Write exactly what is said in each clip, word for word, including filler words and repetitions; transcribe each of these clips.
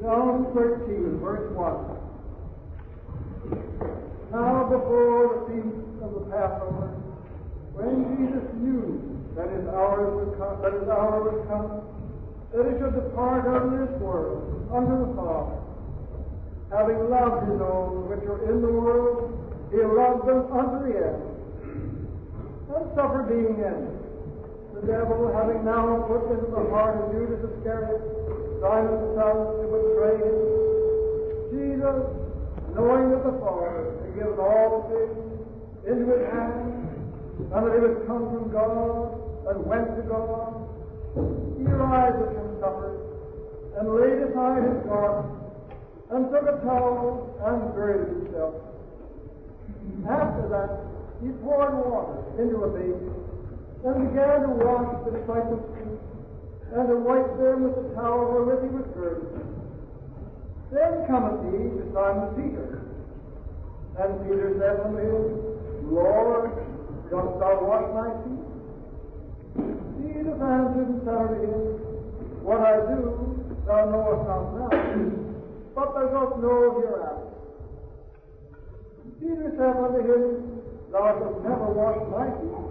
John thirteen, verse one. Now before the feast of the Passover, when Jesus knew that his hour would come, that his hour would come, that he should depart out of this world unto the Father, having loved his own which are in the world, he loved them unto the end. And supper being ended, the devil having now put into the heart of Judas Iscariot, Simon's son, to betray him, Jesus, knowing that the Father had given all things into his hand, and that he was come from God and went to God, he riseth from supper, and laid aside his garment, and took a towel, and girded himself. After that, he poured water into a basin, and began to wash the disciples' feet, and to wipe them with the towel wherewith he was girded. Then cometh he to Simon Peter, and Peter said unto him, Lord, dost thou wash my feet? Jesus answered and said unto him, What I do thou knowest not now, but thou shalt know hereafter. Peter said unto him, Thou shalt never wash my feet.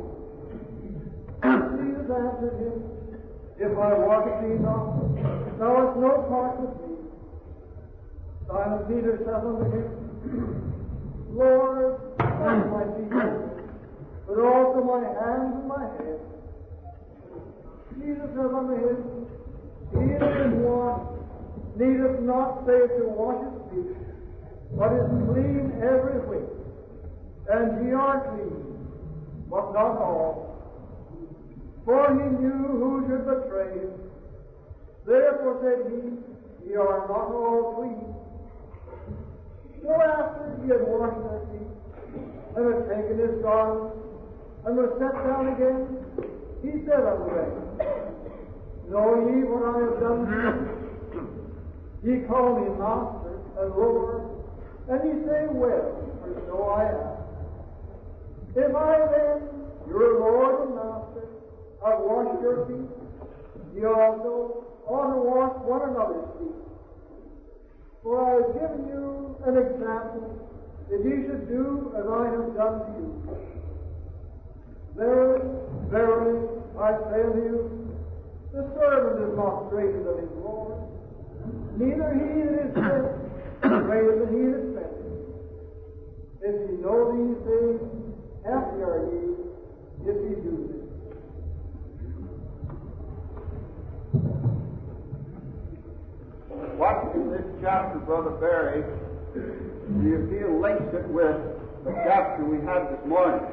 Jesus answered him, If I wash thee not, thou hast no part with me. Simon Peter said unto him, Lord, wash my feet, but also my hands and my head. Jesus said unto him, He that is washed needeth not save to wash his feet, but is clean every whit. And ye are clean, but not all. For he knew who should betray him. Therefore said he, Ye are not all clean. So after he had washed their feet, and had taken his garment, and was set down again, he said unto them, Know ye what I have done to you? Ye call me Master and Lord, and ye say, Well, for so I am. If I then, your Lord and Master, have washed your feet, ye also ought to wash one another's feet. For I have given you an example, that ye should do as I have done to you. Verily, verily, I say unto you, the servant is not greater than his Lord, neither he that is sent greater than he that sent him. If ye know these things, happy are ye, if ye do them. Watching this chapter, Brother Barry, do you feel linked it with the chapter we had this morning?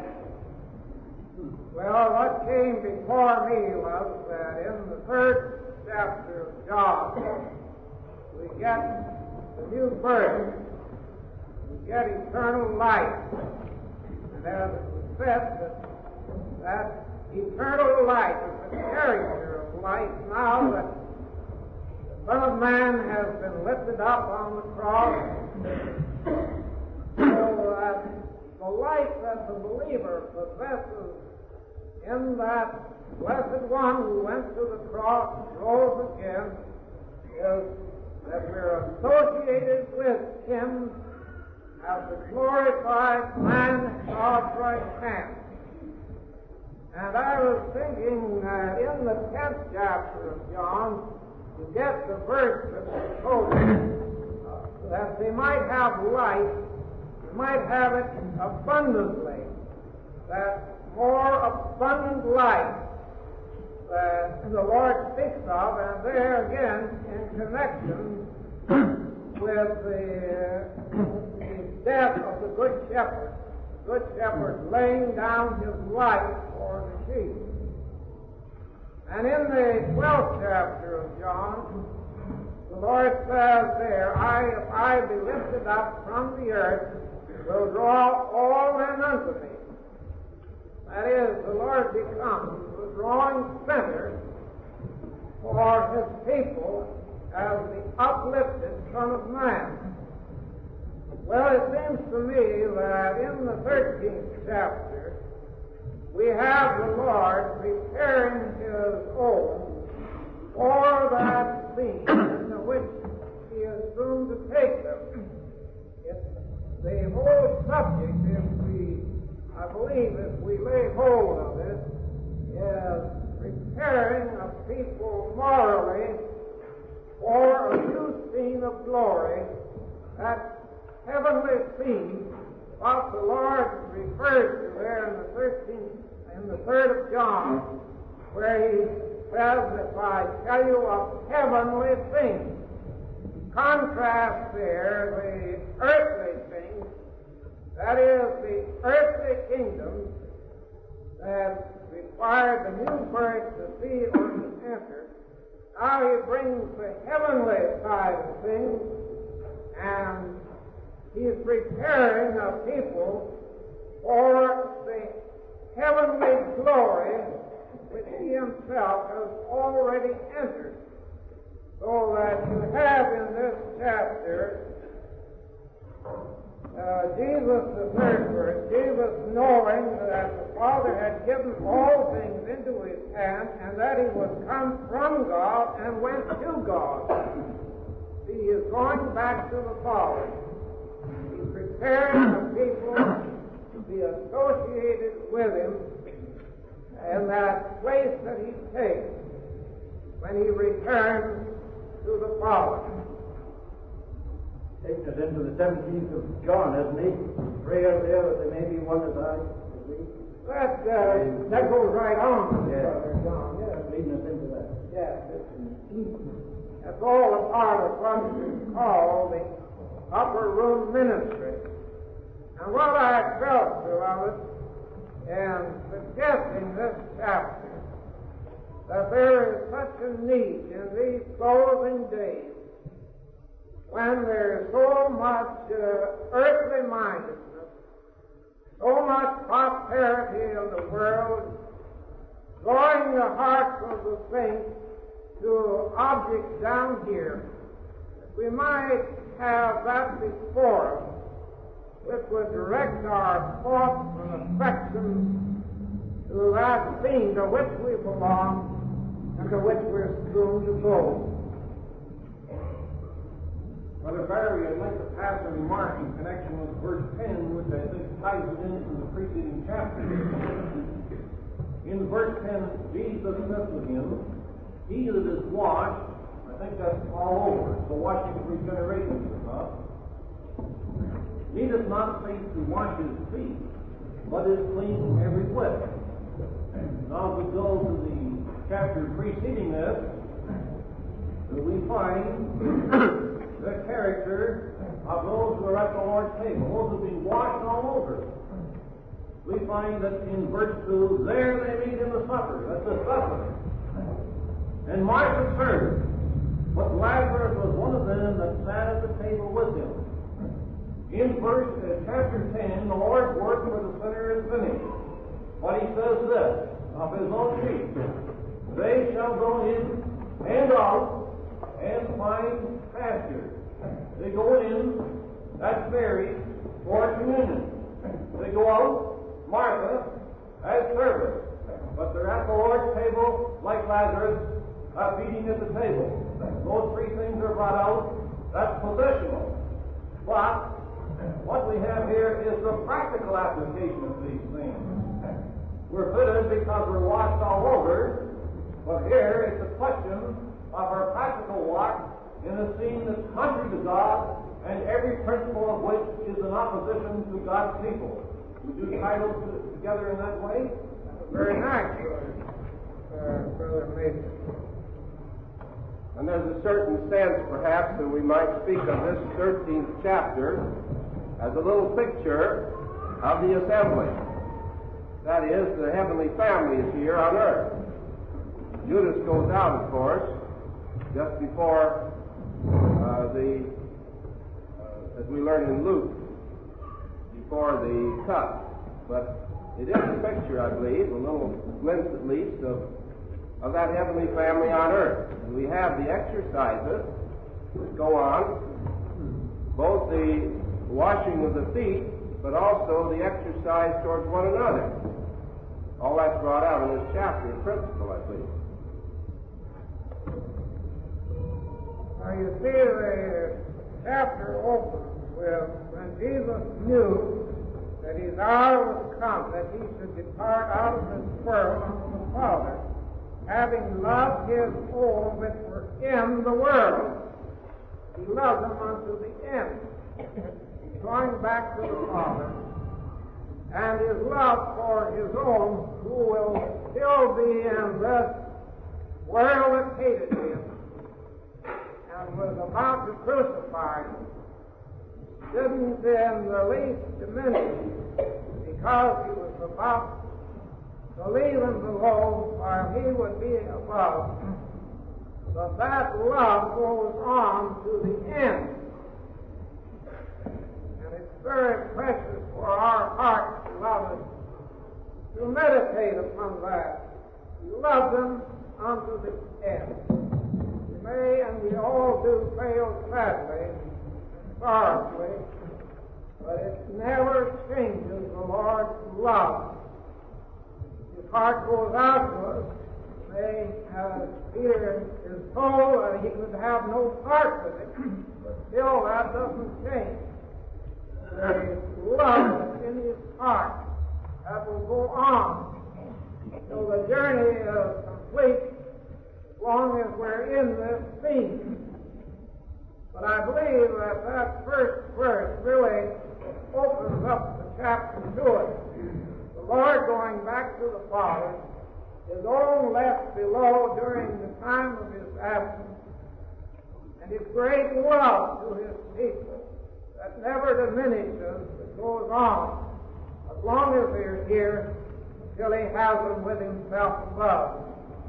Well, what came before me was that in the third chapter of John, we get the new birth, we get eternal life. And as it was said, that, that eternal life is the character of life now that the Son of Man has been lifted up on the cross, so that the life that the believer possesses in that blessed one who went to the cross and rose again is that we're associated with him as the glorified man at God's right hand. And I was thinking that in the tenth chapter of John, to get the verse that was quoted, uh, that they might have life, they might have it abundantly, that more abundant life that the Lord speaks of, and there again in connection with the, uh, the death of the Good Shepherd. The Good Shepherd laying down his life for the sheep. And in the twelfth chapter of John, the Lord says there, I, if I be lifted up from the earth, will draw all men unto me. That is, the Lord becomes the drawing center for his people as the uplifted Son of Man. Well, it seems to me that in the thirteenth chapter, we have the Lord preparing his own for that scene in which he is the whole subject, if we, I believe, if we lay hold of it, is preparing a people morally for a new scene of glory, that heavenly scene, what the Lord refers to there in the thirteenth, in the third of John, where he says, if I tell you of heavenly things, he contrasts there the earthly things, that is, the earthly kingdom that required the new birth to see or to enter. Now he brings the heavenly side of things, and he's preparing a people for the heavenly glory which he himself has already entered. So that you have in this chapter uh, Jesus, the third verse, Jesus knowing that the Father had given all things into his hand, and that he was come from God and went to God. See, he is going back to the Father. He's preparing the people to be associated with him in that place that he takes when he returns to the Father. Takes us into the seventeenth of John, hasn't he? Prayer there that there may be one as I. That, uh, that goes right on, Yeah. Brother John. Yes. Leading us into that. Yes. That's all a part of what is called the upper room ministry. And what I felt throughout it in suggesting this chapter, that there is such a need in these closing days when there is so much uh, earthly mindedness, so much prosperity in the world, drawing the hearts of the saints to objects down here, that we might have that before us which would direct our thoughts and affections to that scene to which we belong and to which we're soon to go. Brother Barry, I'd like to pass a remark in connection with verse ten, which I think ties it into the preceding chapter. In verse ten, Jesus says to him, he that is washed, I think that's all over, so washing of regeneration is enough, needeth not cease to wash his feet, but is clean every whit. Now if we go to the chapter preceding this, we find the character of those who are at the Lord's table, those who have been washed all over. We find that in verse two, there they meet in the supper. That's the supper. And Martha served, but Lazarus was one of them that sat at the table with him. In verse uh, chapter ten, the Lord's work for the sinner is finished. But he says this of his own sheep: they shall go in and out and find pasture. They go in, that's Mary, for communion. They go out, Martha, as servants. But they're at the Lord's table, like Lazarus, uh, feeding at the table. Those three things are brought out. That's positional. But what we have here is the practical application of these things. We're fitted because we're washed all over, but here it's a question of our practical walk in a scene that's contrary to God, and every principle of which is in opposition to God's people. Would you tie those together in that way? Very nice, uh, Brother Mason. And there's a certain sense, perhaps, that we might speak of this thirteenth chapter as a little picture of the assembly. That is, the heavenly family is here on earth. Judas goes out, of course, just before uh, the, uh, as we learn in Luke, before the cup. But it is a picture, I believe, a little glimpse at least, of, of that heavenly family on earth. And we have the exercises that go on, both the washing of the feet, but also the exercise towards one another. All that's brought out in this chapter in principle, I believe. Now you see the chapter opens with when Jesus knew that his hour was come, that he should depart out of this world unto the Father, having loved his own which were in the world. He loved them unto the end, going back to the Father, and his love for his own, who will still be in this world that hated him and was about to crucify him, didn't in the least diminish, because he was about to leave him below while he would be above. But that love goes on to the end. And it's very precious for our hearts, beloved, to meditate upon that. He loved them unto the end. We may, and we all do, fail sadly, sorrowfully, but it never changes the Lord's love. His heart goes out to us. May, as Peter is told that he could have no part with it, but still that doesn't change. The love that's in his heart that will go on till the journey is complete, as long as we're in this scene. But I believe that that first verse really opens up the chapter to it. The Lord going back to the Father, his own left below during the time of his absence, and his great love to his people that never diminishes, but goes on as long as they're here till he has them with himself above.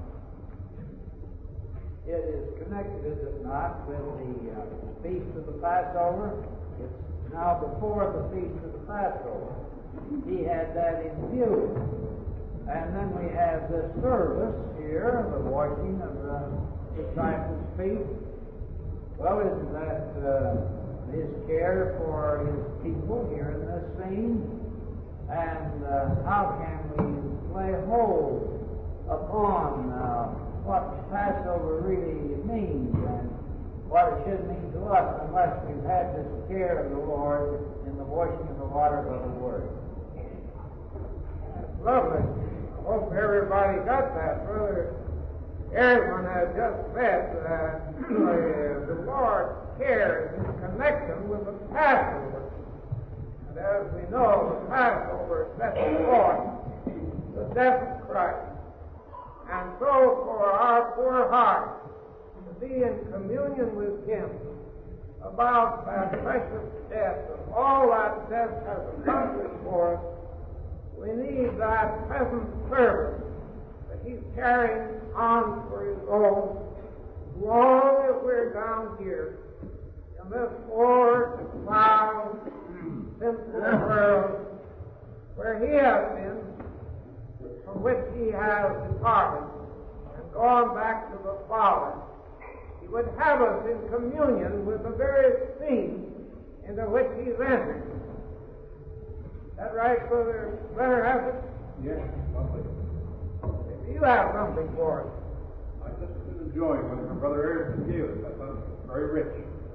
It is connected, is it not, with the uh, Feast of the Passover? It's now before the Feast of the Passover. He had that in view. And then we have this service here, the washing of the disciples' feet. Well, isn't that uh, his care for his people here in this scene? And uh, how can we lay hold upon uh, what Passover really means and what it should mean to us unless we've had this care of the Lord in the washing of the water by the Word? That's lovely. I hope everybody got that. Brother Ehrman has just said that the, the Lord cares in connection with the Passover. And as we know, the Passover sets forth the death of Christ. And so for our poor hearts to be in communion with him about that precious death and all that death has accomplished for us, we need that present service that he's carrying on for his own, as long as we're down here in this poor, foul, sinful world where he has been, from which he has departed and gone back to the Father. He would have us in communion with the very scene into which he's entered. Is that right, Brother Leonard, has it? Yes, lovely. You have something for us. I just was enjoying what my brother Eric gave us. I thought it was very rich.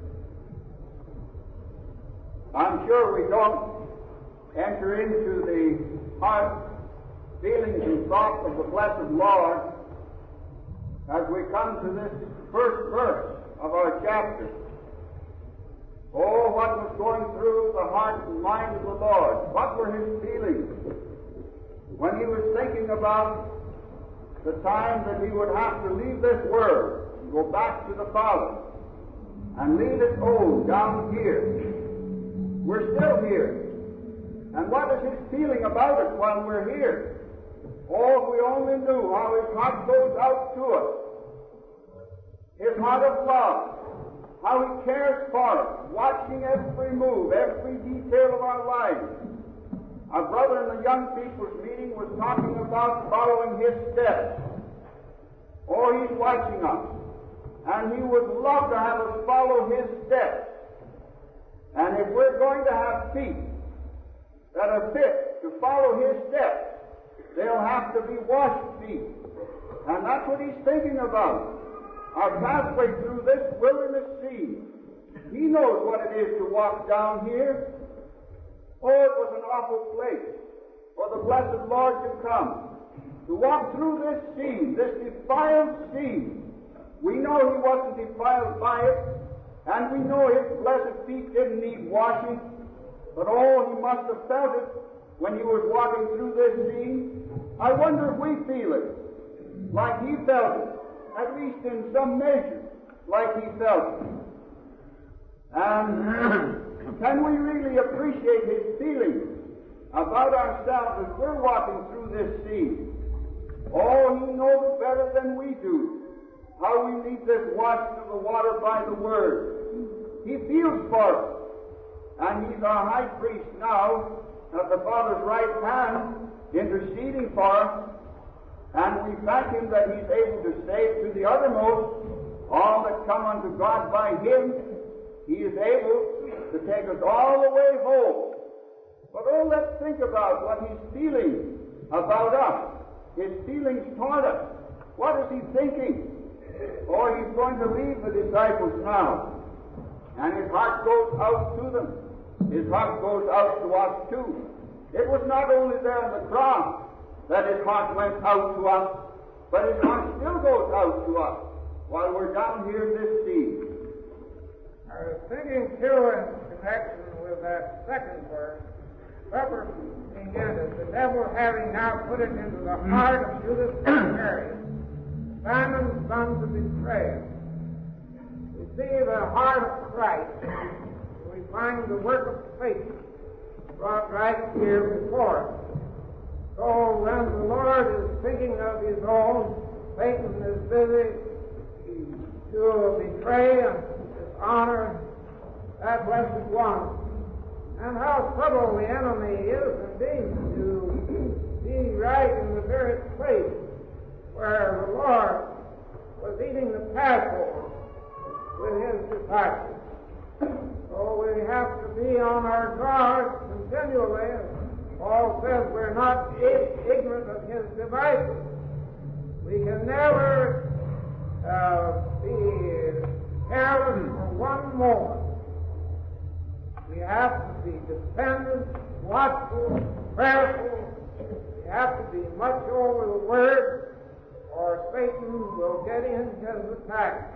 I'm sure we don't enter into the heart feelings and thoughts of the blessed Lord as we come to this first verse of our chapter. Oh, what was going through the heart and mind of the Lord? What were his feelings when he was thinking about the time that he would have to leave this world and go back to the Father and leave his own down here? We're still here. And what is his feeling about it while we're here? Oh, if we only knew how his heart goes out to us. His heart of love. How he cares for us, watching every move, every detail of our lives. Our brother in the young people's meeting was talking about following his steps. Oh, he's watching us. And he would love to have us follow his steps. And if we're going to have feet that are fit to follow his steps, they'll have to be washed feet. And that's what he's thinking about. Our pathway through this wilderness scene. He knows what it is to walk down here. Oh, it was an awful place for the blessed Lord to come, to walk through this sea, this defiled sea. We know he wasn't defiled by it, and we know his blessed feet didn't need washing, but oh, he must have felt it when he was walking through this sea. I wonder if we feel it like he felt it, at least in some measure, like he felt it. And can we really appreciate his feelings about ourselves as we're walking through this sea? Oh, he knows better than we do how we need this washing of the water by the Word. He feels for us, and he's our high priest now at the Father's right hand, interceding for us, and we thank him that he's able to save to the uttermost all that come unto God by him. He is able to take us all the way home. But oh, let's think about what he's feeling about us, his feelings toward us. What is he thinking? Oh, he's going to leave the disciples now, and his heart goes out to them. His heart goes out to us too. It was not only there on the cross that his heart went out to us, but his heart still goes out to us while we're down here in this sea. I was thinking too in connection with that second verse, referencing it, the devil having now put it into the heart of Judas Iscariot, Simon's son, to betray him. We see the heart of Christ. We find the work of Satan brought right here before us. So when the Lord is thinking of his own, Satan is busy to betray and dishonor that blessed one. And how subtle the enemy is indeed to be right in the very place where the Lord was eating the Passover with his disciples. So we have to be on our guard continually. Paul says we're not ignorant of his devices. We can never uh, be careless for one moment. We have to be dependent, watchful, prayerful. We have to be much over the Word, or Satan will get in his attack.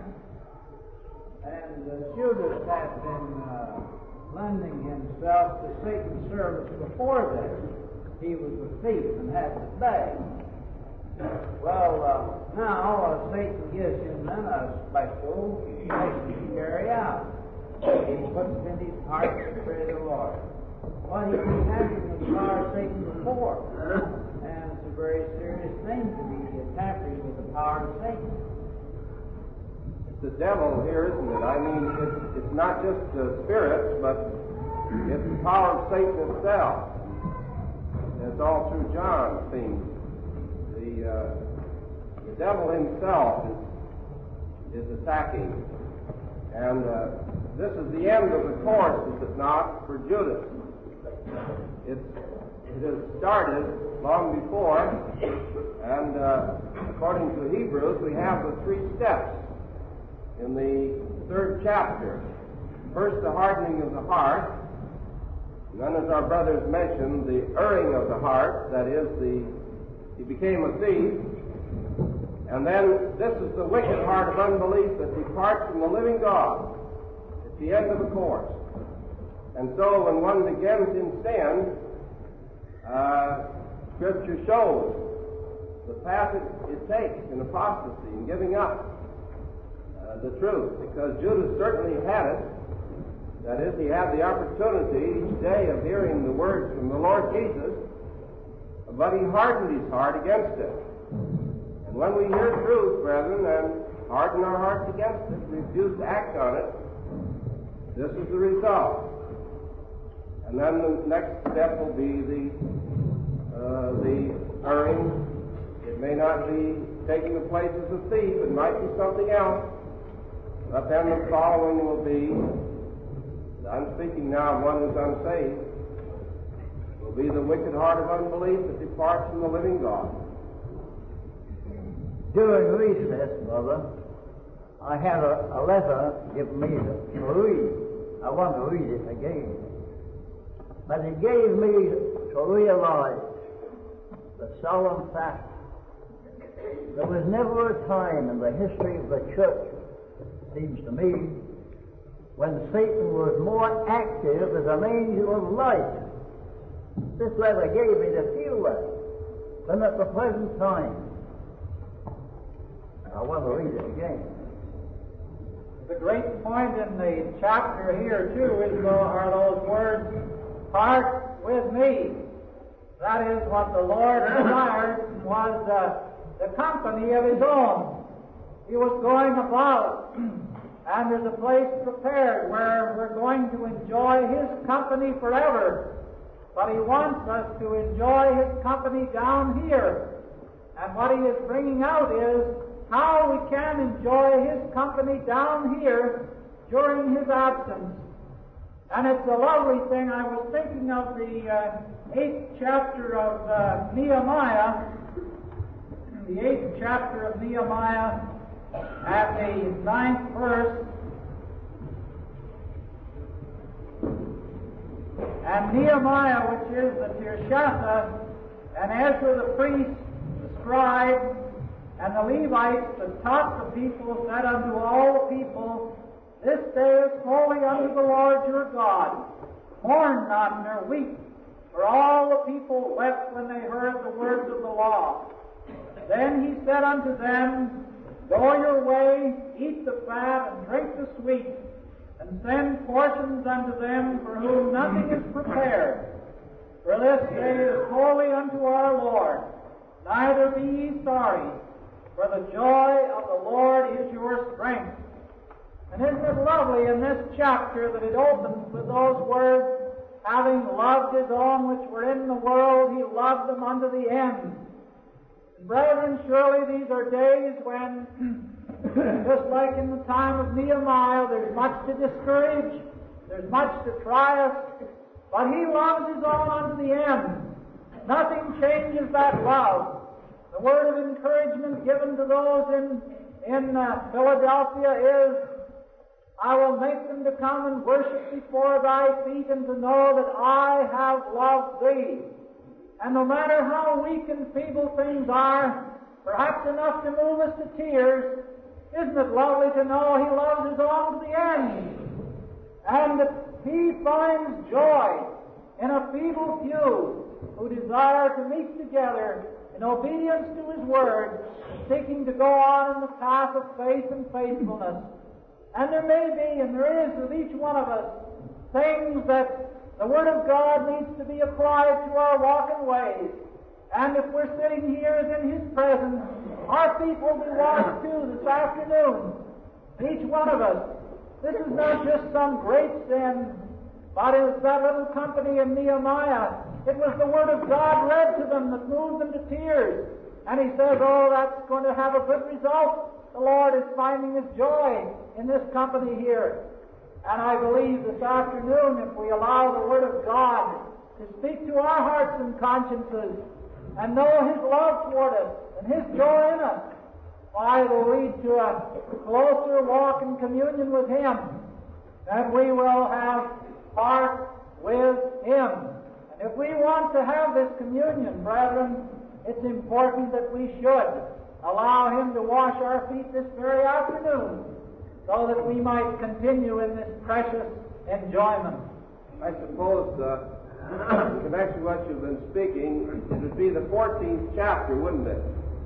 And uh, Judas had been uh, lending himself to Satan's service before this. He was a thief and had to beg. Well, uh, now uh, Satan gives him then a special mission to carry out. He puts it in his heart to pray the Lord. Well, he was having the power of Satan before, and it's a very serious thing to be tampering with the power of Satan. The devil here, isn't it? I mean, it's, it's not just the spirits, but it's the power of Satan itself. It's all through John, it seems. The, uh, the devil himself is, is attacking. And uh, this is the end of the course, is it not, for Judas? It's, it has started long before, and uh, according to Hebrews, we have the three steps in the third chapter. First, the hardening of the heart. And then, as our brothers mentioned, the erring of the heart, that is, the he became a thief. And then, this is the wicked heart of unbelief that departs from the living God. It's the end of the course. And so, when one begins in sin, uh, Scripture shows the path it, it takes in apostasy and giving up the truth, because Judas certainly had it. That is, he had the opportunity each day of hearing the words from the Lord Jesus, but he hardened his heart against it. And when we hear truth, brethren, and harden our hearts against it, refuse to act on it, this is the result. And then the next step will be the uh, the erring. It may not be taking the place of the thief, it might be something else. But then the following will be, I'm speaking now of one who's unsaved, will be the wicked heart of unbelief that departs from the living God. During recess, brother, I had a, a letter given me to read. I want to read it again. But it gave me to realize the solemn fact. There was never a time in the history of the church, seems to me, when Satan was more active as an angel of light. This letter gave me to feel that than at the present time. I want to read it again. The great point in the chapter here, too, is though, are those words, part with me. That is what the Lord desired was uh, the company of His own. He was going about, and there's a place prepared where we're going to enjoy His company forever. But He wants us to enjoy His company down here. And what He is bringing out is how we can enjoy His company down here during His absence. And it's a lovely thing. I was thinking of the uh, eighth chapter of uh, Nehemiah, the eighth chapter of Nehemiah, at the ninth verse. And Nehemiah, which is the Tirshatha, and Ezra the priest, the scribe, and the Levites that taught the people, said unto all the people, This day is holy unto the Lord your God. Mourn not nor weep, for all the people wept when they heard the words of the law. Then he said unto them, Go your way, eat the fat, and drink the sweet, and send portions unto them for whom nothing is prepared. For this day is holy unto our Lord. Neither be ye sorry, for the joy of the Lord is your strength. And isn't it lovely in this chapter that it opens with those words, having loved His own which were in the world, He loved them unto the end. And brethren, surely these are days when, just like in the time of Nehemiah, there's much to discourage, there's much to try us, but He loves His own unto the end. Nothing changes that love. The word of encouragement given to those in, in uh, Philadelphia is, I will make them to come and worship before thy feet and to know that I have loved thee. And no matter how weak and feeble things are, perhaps enough to move us to tears, isn't it lovely to know He loves His own to the end? And that He finds joy in a feeble few who desire to meet together in obedience to His word, seeking to go on in the path of faith and faithfulness. And there may be, and there is with each one of us, things that the Word of God needs to be applied to our walk and ways. And if we're sitting here as in His presence, our feet will be washed too this afternoon. Each one of us. This is not just some great sin, but as that little company in Nehemiah, it was the Word of God read to them that moved them to tears. And he says, oh, that's going to have a good result. The Lord is finding His joy in this company here. And I believe this afternoon, if we allow the Word of God to speak to our hearts and consciences and know His love toward us and His joy in us, why, it will lead to a closer walk in communion with Him, and we will have part with Him. And if we want to have this communion, brethren, it's important that we should allow Him to wash our feet this very afternoon so that we might continue in this precious enjoyment. I suppose, uh, in connection with what you've been speaking, it would be the fourteenth chapter, wouldn't it?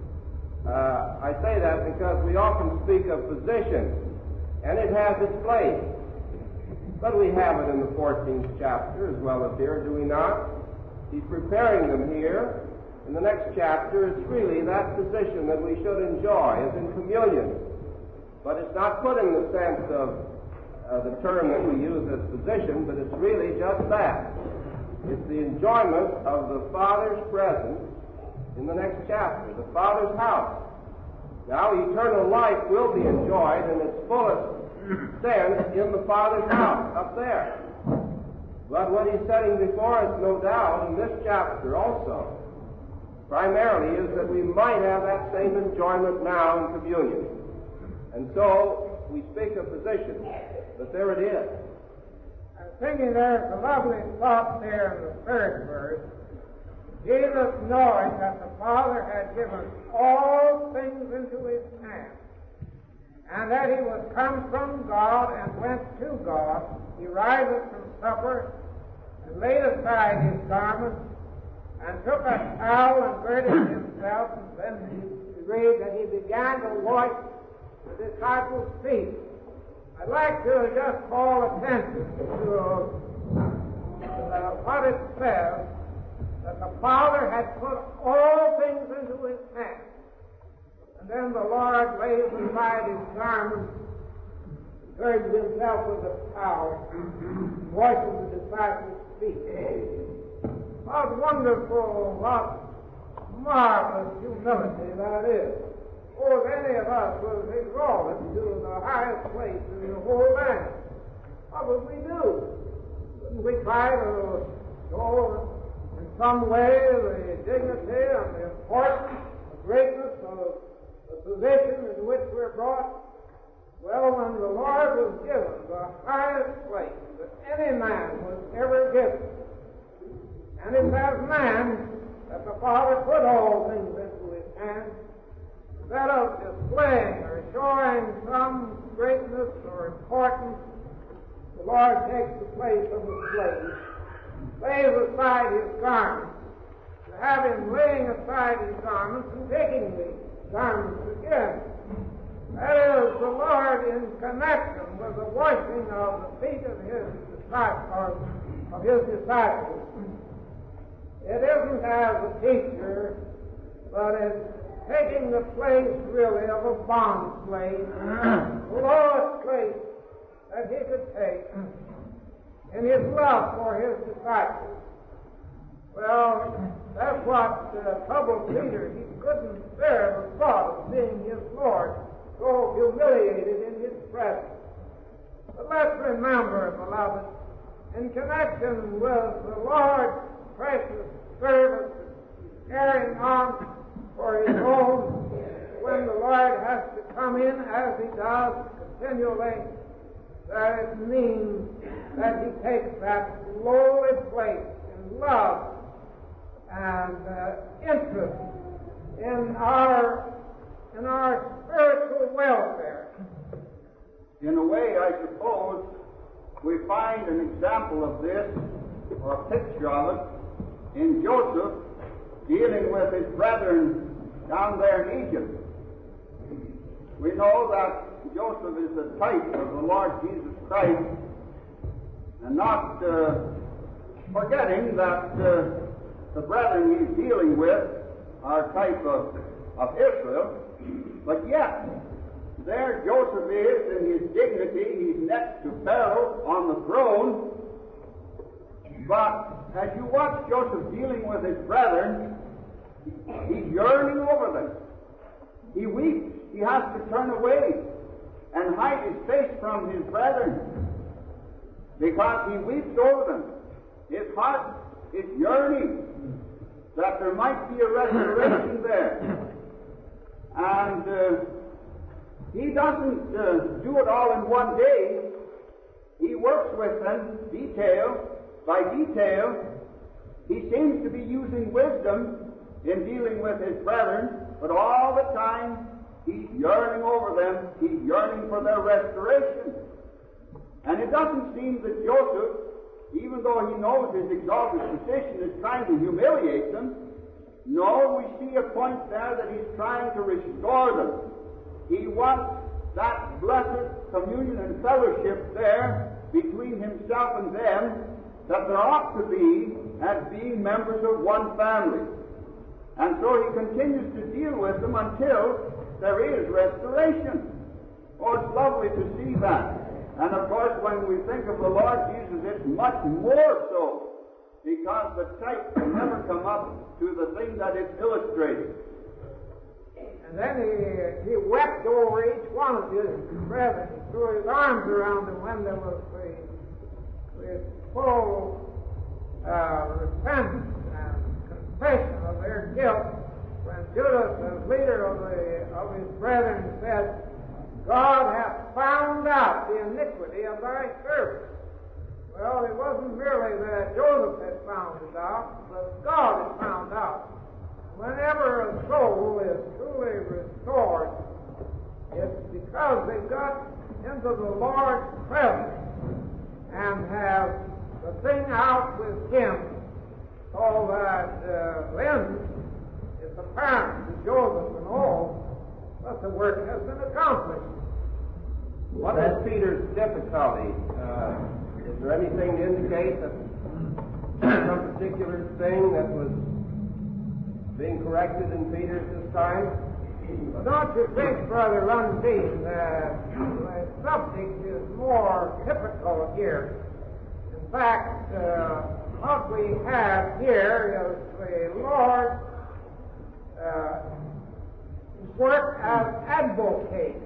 Uh, I say that because we often speak of position, and it has its place. But we have it in the fourteenth chapter as well as here, do we not? He's preparing them here. In the next chapter, it's really that position that we should enjoy, as in communion. But it's not put in the sense of uh, the term that we use as position, but it's really just that. It's the enjoyment of the Father's presence in the next chapter, the Father's house. Now, eternal life will be enjoyed in its fullest sense in the Father's house, up there. But what He's setting before us, no doubt, in this chapter also, primarily is that we might have that same enjoyment now in communion. And so, we speak of position, but there it is. thinking there's a lovely thought there in the third verse. Jesus, knowing that the Father had given all things into his hand, and that he was come from God and went to God, he rises from supper and laid aside his garments and took a towel and girded himself, and then we read that he began to wash the disciples' feet. I'd like to just call attention to uh, what it says, that the Father had put all things into his hand. And then the Lord lays aside his garments, girded himself with a towel, washes the disciples' feet. What wonderful, what marvelous humility that is. Oh, if any of us was exalted to the highest place in the whole land, what would we do? Wouldn't we try to show in some way the dignity and the importance, the greatness of the position in which we're brought? Well, when the Lord was given the highest place that any man was ever given, and it's as man that the Father put all things into his hand, instead of displaying or showing some greatness or importance, the Lord takes the place of the slave, lays aside his garments, to have him laying aside his garments and taking the garments again. That is the Lord in connection with the washing of the feet of his disciples, of his disciples. It isn't as a teacher, but it's taking the place really of a bond slave, the lowest place that he could take in his love for his disciples. Well, that's what uh, troubled Peter. He couldn't bear the thought of seeing his Lord so humiliated in his presence. But let's remember, beloved, in connection with the Lord's precious service carrying on for his own, when the Lord has to come in as he does continually, that it means that he takes that lowly place in love and uh, interest in our in our spiritual welfare. In a way, I suppose, we find an example of this, or a picture of it, in Joseph dealing with his brethren down there in Egypt. We know that Joseph is a type of the Lord Jesus Christ, and not uh, forgetting that uh, the brethren he's dealing with are a type of, of Israel, but yet there Joseph is in his dignity. He's next to Pharaoh on the throne, but as you watch Joseph dealing with his brethren, he's yearning over them. He weeps. He has to turn away and hide his face from his brethren because he weeps over them. His heart is yearning that there might be a restoration there. And uh, he doesn't uh, do it all in one day. He works with them detail by detail. He seems to be using wisdom in dealing with his brethren, but all the time he's yearning over them. He's yearning for their restoration. And it doesn't seem that Joseph, even though he knows his exalted position, is trying to humiliate them. No, we see a point there that he's trying to restore them. He wants that blessed communion and fellowship there between himself and them that there ought to be as being members of one family. And so he continues to deal with them until there is restoration. Oh, it's lovely to see that. And of course, when we think of the Lord Jesus, it's much more so, because the type can never come up to the thing that is illustrated. And then he, he wept over each one of his brethren. He threw his arms around them when there was the, the full uh, repentance and confession of their guilt. When Judas, as leader of, the, of his brethren, said, God hath found out the iniquity of thy servant. Well, it Joseph had found it out, but God had found out. Whenever a soul is truly restored, it's because they've got into the Lord's presence and have the thing out with Him, so that uh, then it's apparent to Joseph and all that the work has been accomplished. What is Peter's difficulty? Uh, is there anything to indicate that some particular thing that was being corrected in Peter's this time? Well, don't you think, Brother Rundeen, that the subject is more typical here? In fact, uh, what we have here is the Lord uh, work as advocate.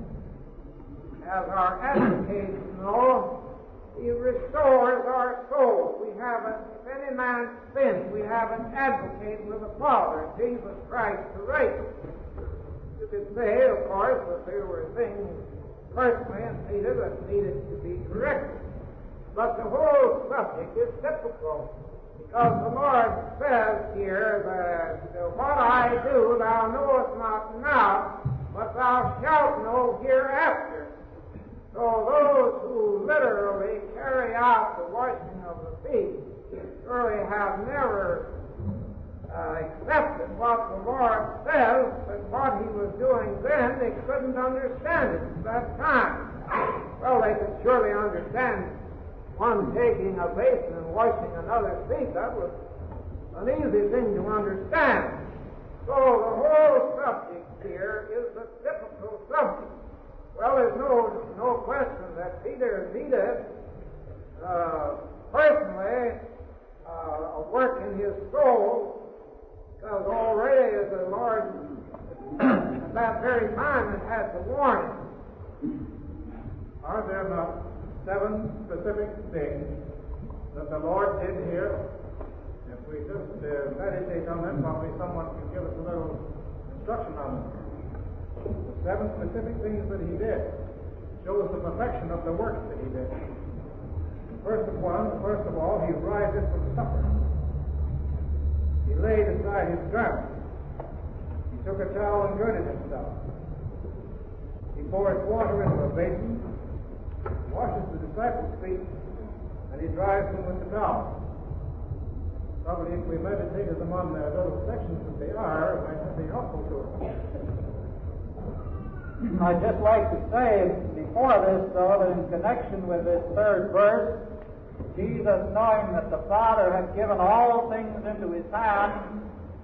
As our advocate, you know, He restores our souls. We have a, if any man sins, we have an advocate with the Father, Jesus Christ the righteous. You could say, of course, that there were things personally in Peter that needed to be corrected. But the whole subject is typical, because the Lord says here that uh, what I do thou knowest not now, but thou shalt know hereafter. So those who literally carry out the washing of the feet surely have never uh, accepted what the Lord says, but what He was doing then, they couldn't understand it at that time. Well, they could surely understand one taking a basin and washing another's feet. That was an easy thing to understand. So the whole subject here is a typical subject. Well, there's no no question that Peter needed uh, personally uh, a work in his soul, because already the Lord at that very time had had to warn him. Are there not seven specific things that the Lord did here? If we just uh, meditate on them, probably someone can give us a little instruction on them. The seven specific things that He did shows the perfection of the work that He did. First of one, first of all, He rises from supper. He laid aside His garment. He took a towel and girded Himself. He pours water into a basin, washes the disciples' feet, and He dries them with the towel. Probably if we meditated them on the little sections that they are, it might be helpful to us. I'd just like to say before this, though, that in connection with this third verse, Jesus, knowing that the Father had given all things into His hand,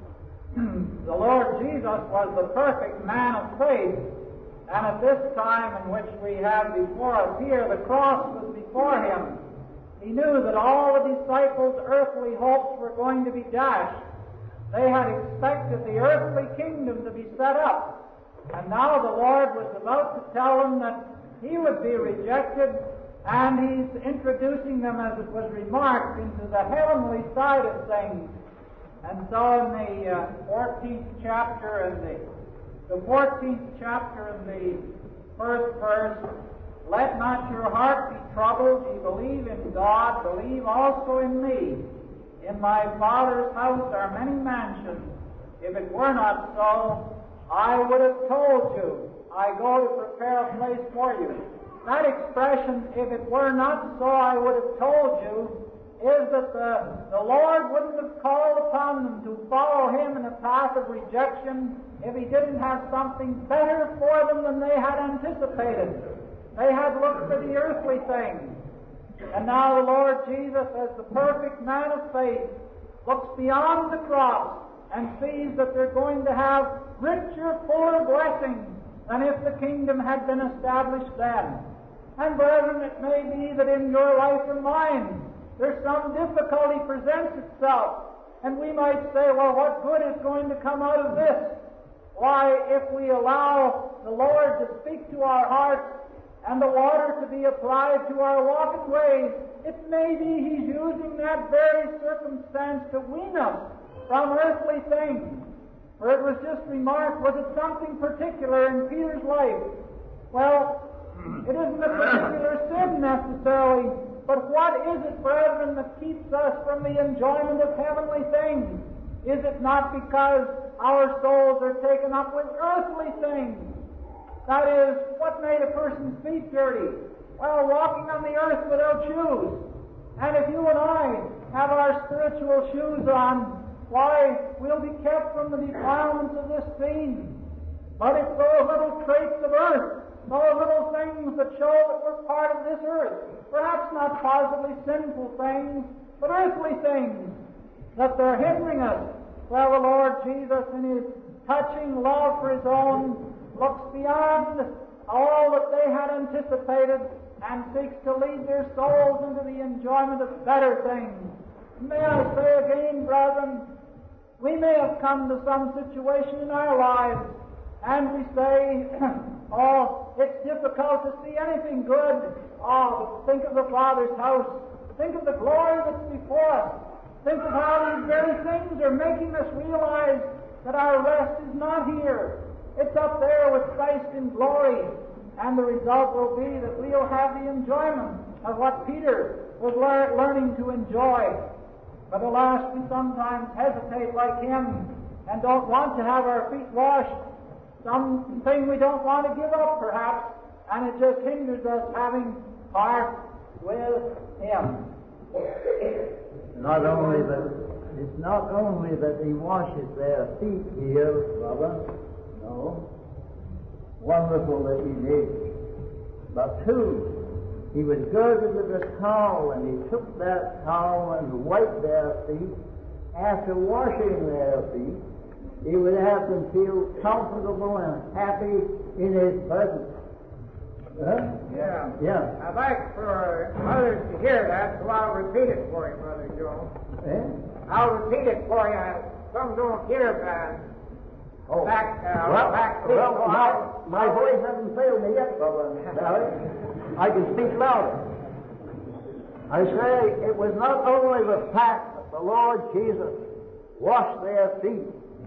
the Lord Jesus was the perfect man of faith, and at this time in which we have before us here, the cross was before Him. He knew that all the disciples' earthly hopes were going to be dashed. They had expected the earthly kingdom to be set up. And now the Lord was about to tell them that He would be rejected, and He's introducing them, as it was remarked, into the heavenly side of things. And so in the uh, fourteenth chapter, and the, the fourteenth chapter in the first verse, let not your heart be troubled. Ye believe in God, believe also in me. In my Father's house are many mansions. If it were not so, I would have told you, I go to prepare a place for you. That expression, if it were not so, I would have told you, is that the, the Lord wouldn't have called upon them to follow Him in a path of rejection if He didn't have something better for them than they had anticipated. They had looked for the earthly things. And now the Lord Jesus, as the perfect man of faith, looks beyond the cross and sees that they're going to have richer, fuller blessings than if the kingdom had been established then. And brethren, it may be that in your life and mine, there's some difficulty presents itself, and we might say, well, what good is going to come out of this? Why, if we allow the Lord to speak to our hearts and the water to be applied to our walking ways, it may be He's using that very circumstance to wean us from earthly things. For it was just remarked, was it something particular in Peter's life? Well, it isn't a particular sin necessarily, But what is it, brethren, that keeps us from the enjoyment of heavenly things? Is it not because our souls are taken up with earthly things? That is, what made a person's feet dirty? Well, walking on the earth without shoes. And if you and I have our spiritual shoes on, why, we'll be kept from the defilements of this scene. But it's those little traits of earth, those little things that show that we're part of this earth, perhaps not positively sinful things, but earthly things, that they're hindering us. Well, the Lord Jesus, in His touching love for His own, looks beyond all that they had anticipated and seeks to lead their souls into the enjoyment of better things. May I say again, brethren, we may have come to some situation in our lives and we say, oh, it's difficult to see anything good. Oh, think of the Father's house. Think of the glory that's before us. Think of how these very things are making us realize that our rest is not here. It's up there with Christ in glory. And the result will be that we'll have the enjoyment of what Peter was lear- learning to enjoy. But alas, we sometimes hesitate like him and don't want to have our feet washed. Something we don't want to give up, perhaps, and it just hinders us having part with Him. Not only that, it's not only that He washes their feet here, brother. No. Wonderful that He did. But two, He was girded with a towel, and He took that towel and wiped their feet. After washing their feet, He would have them feel comfortable and happy in His presence. Huh? Yeah. Yeah. I'd like for others to hear that, so I'll repeat it for you, Brother Joe. Eh? I'll repeat it for you. Some don't hear that. Oh. Back, uh, well, back well, so my, my voice hasn't failed me yet, Brother Barry. I can speak louder. I say it was not only the fact that the Lord Jesus washed their feet,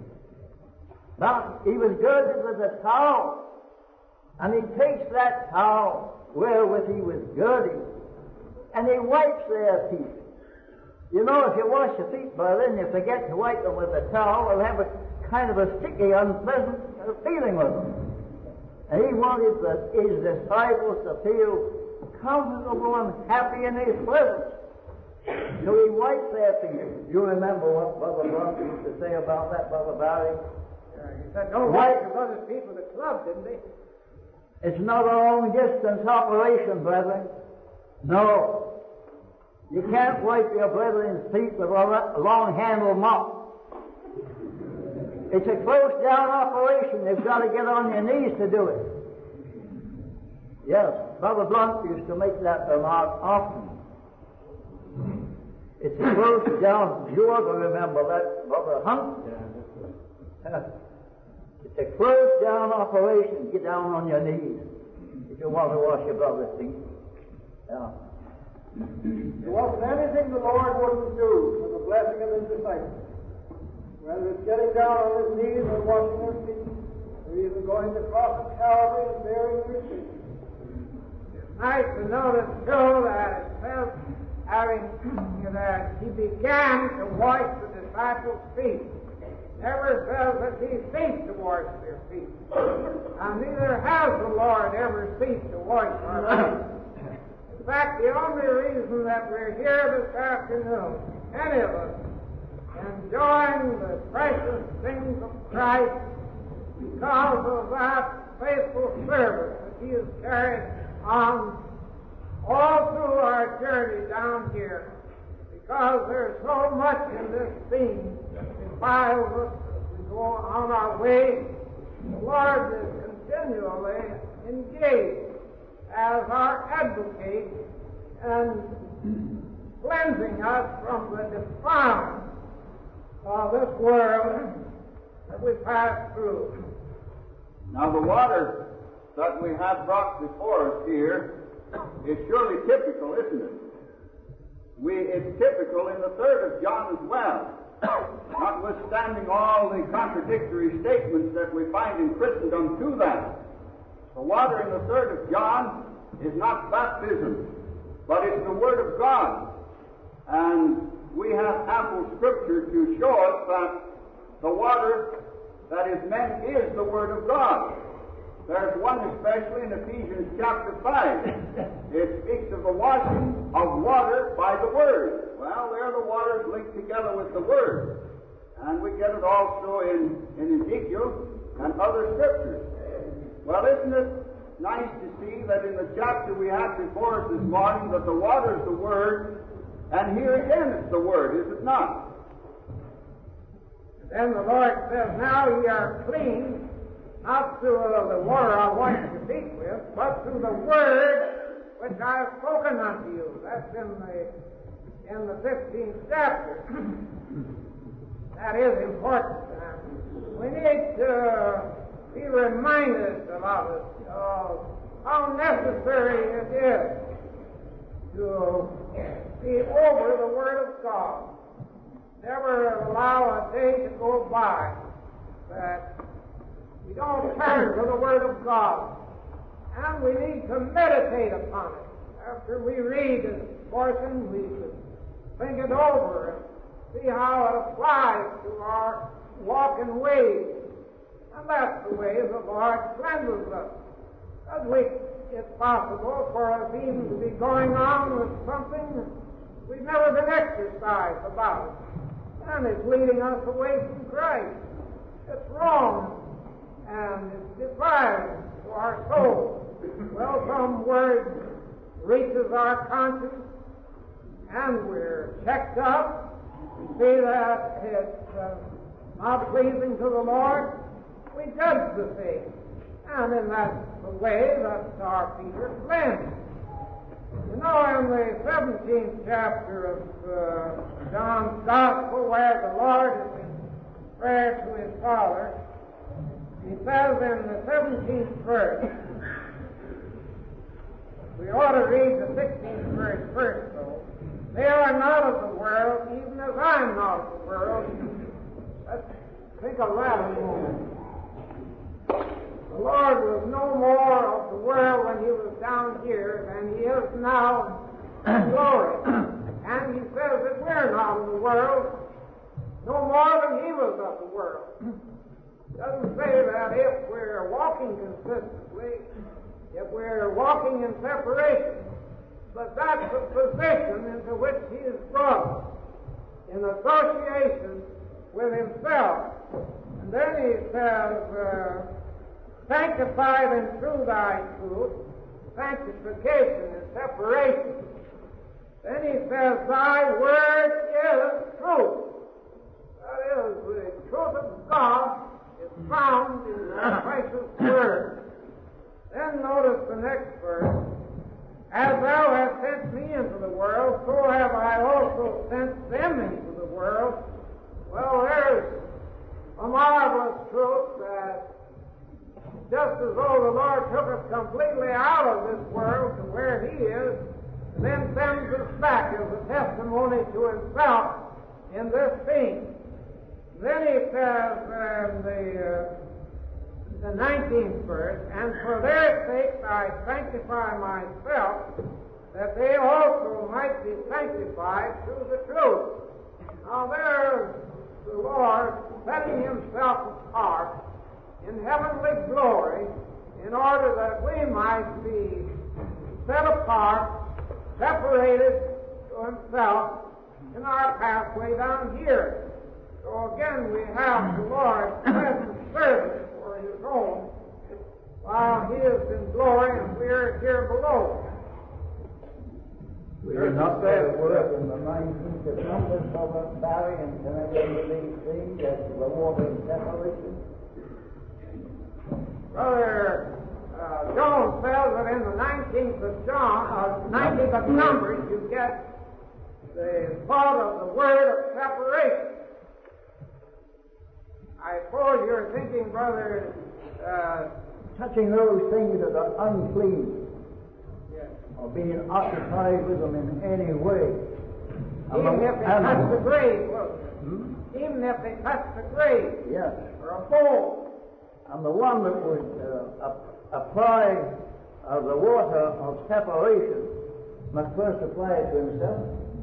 but He was girded with a towel, and He takes that towel wherewith He was girded, and He wipes their feet. You know, if you wash your feet, brother, and you forget to wipe them with a towel, they'll have a kind of a sticky, unpleasant feeling with them. And He wanted the, His disciples to feel comfortable and happy in His presence. So He wiped their feet. You remember what Brother Blunt used to say about that, Brother Barry? Yeah, he said, don't wipe your brother's feet with a club, didn't he? It's not a long-distance operation, brethren. No. You can't wipe your brethren's feet with a long-handled mop. It's a close-down operation. You've got to get on your knees to do it. Yes, Brother Blunt used to make that remark often. It's a close-down. You ought to remember that, Brother Hunt. Yeah. It's a close-down operation. Get down on your knees if you want to wash your brother's feet. Yeah. There wasn't anything the Lord wouldn't do for the blessing of His disciples. Whether it's getting down on His knees and washing their feet, or even going to cross of Calvary and bearing their sins. It's nice to notice, too, that it says, having, that He began to wash the disciples' feet. Never says that He ceased to wash their feet. And neither has the Lord ever ceased to wash our feet. In fact, the only reason that we're here this afternoon, any of us, enjoying the precious things of Christ, because of that faithful service that He has carried on all through our journey down here, because there's so much in this scene that defiles us as we go on our way. The Lord is continually engaged as our advocate and cleansing us from the defilement of this world that we pass through. Now the water that we have brought before us here is surely typical, isn't it? We, it's typical in the third of John as well, notwithstanding all the contradictory statements that we find in Christendom to that. The water in the third of John is not baptism. but it's the Word of God. And we have ample Scripture to show us that the water that is meant is the Word of God. There's one especially in Ephesians chapter five. It speaks of the washing of water by the Word. Well, there the water is linked together with the Word. And we get it also in, in Ezekiel and other Scriptures. Well, isn't it nice to see that in the chapter we have before us this morning that the water is the Word, and here again it's the Word, is it not? Then the Lord says, now ye are clean, not through uh, the water I washed your feet with, but through the Word which I have spoken unto you. That's in the in the fifteenth chapter. That is important. And we need to be reminded about it, of how necessary it is to be over the Word of God. Never allow a day to go by that we don't turn to the Word of God. And we need to meditate upon it. After we read this portion, we should think it over and see how it applies to our walk and ways. And that's the way the Lord cleanses us. As we, it's possible for us even to be going on with something we've never been exercised about it, and it's leading us away from Christ. It's wrong, and it's defiling to our soul. Well, some word reaches our conscience, and we're checked up. We see that it's uh, not pleasing to the Lord. We judge the thing, and in that way that our feet are cleansed. You know, in the seventeenth chapter of uh, John's Gospel, where the Lord is in prayer to his Father, he says in the seventeenth verse, we ought to read the sixteenth verse first, though. They are not of the world, even as I am not of the world. Let's think of that a moment. The Lord was no more of the world when he was down here than he is now in glory. And he says that we're not of the world, no more than he was of the world. It doesn't say that if we're walking consistently, if we're walking in separation, but that's the position into which he is brought us, in association with himself. And then he says, uh, sanctify them through thy truth, sanctification and separation. Then he says, thy word is truth. That is, the truth of God is found in the precious word. Then notice the next verse. As thou hast sent me into the world, so have I also sent them into the world. Well, there's a marvelous truth that just as though the Lord took us completely out of this world to where he is, and then sends us back as a testimony to himself in this thing. Then he says in the, uh, the nineteenth verse, and for their sakes I sanctify myself, that they also might be sanctified through the truth. Now there's the Lord setting himself apart in heavenly glory in order that we might be set apart, separated to himself in our pathway down here. So again we have the Lord's present service for his own while he is in glory and we are here below. We are not there to work in the nineteenth of Numbers over Barry and connection with these things as to the water and separation. Brother uh, Jones says that in the nineteenth of John, uh, nineteenth of Numbers, you get the thought of the word of separation. I suppose you're thinking, brother, uh, touching those things that are unclean, yes, or being occupied with them in any way. even if they touch the grave, wasn't it? Hmm? Even if they touch the grave, Yes. or a bowl. And the one that would uh, ap- apply uh, the water of separation must first apply it to himself.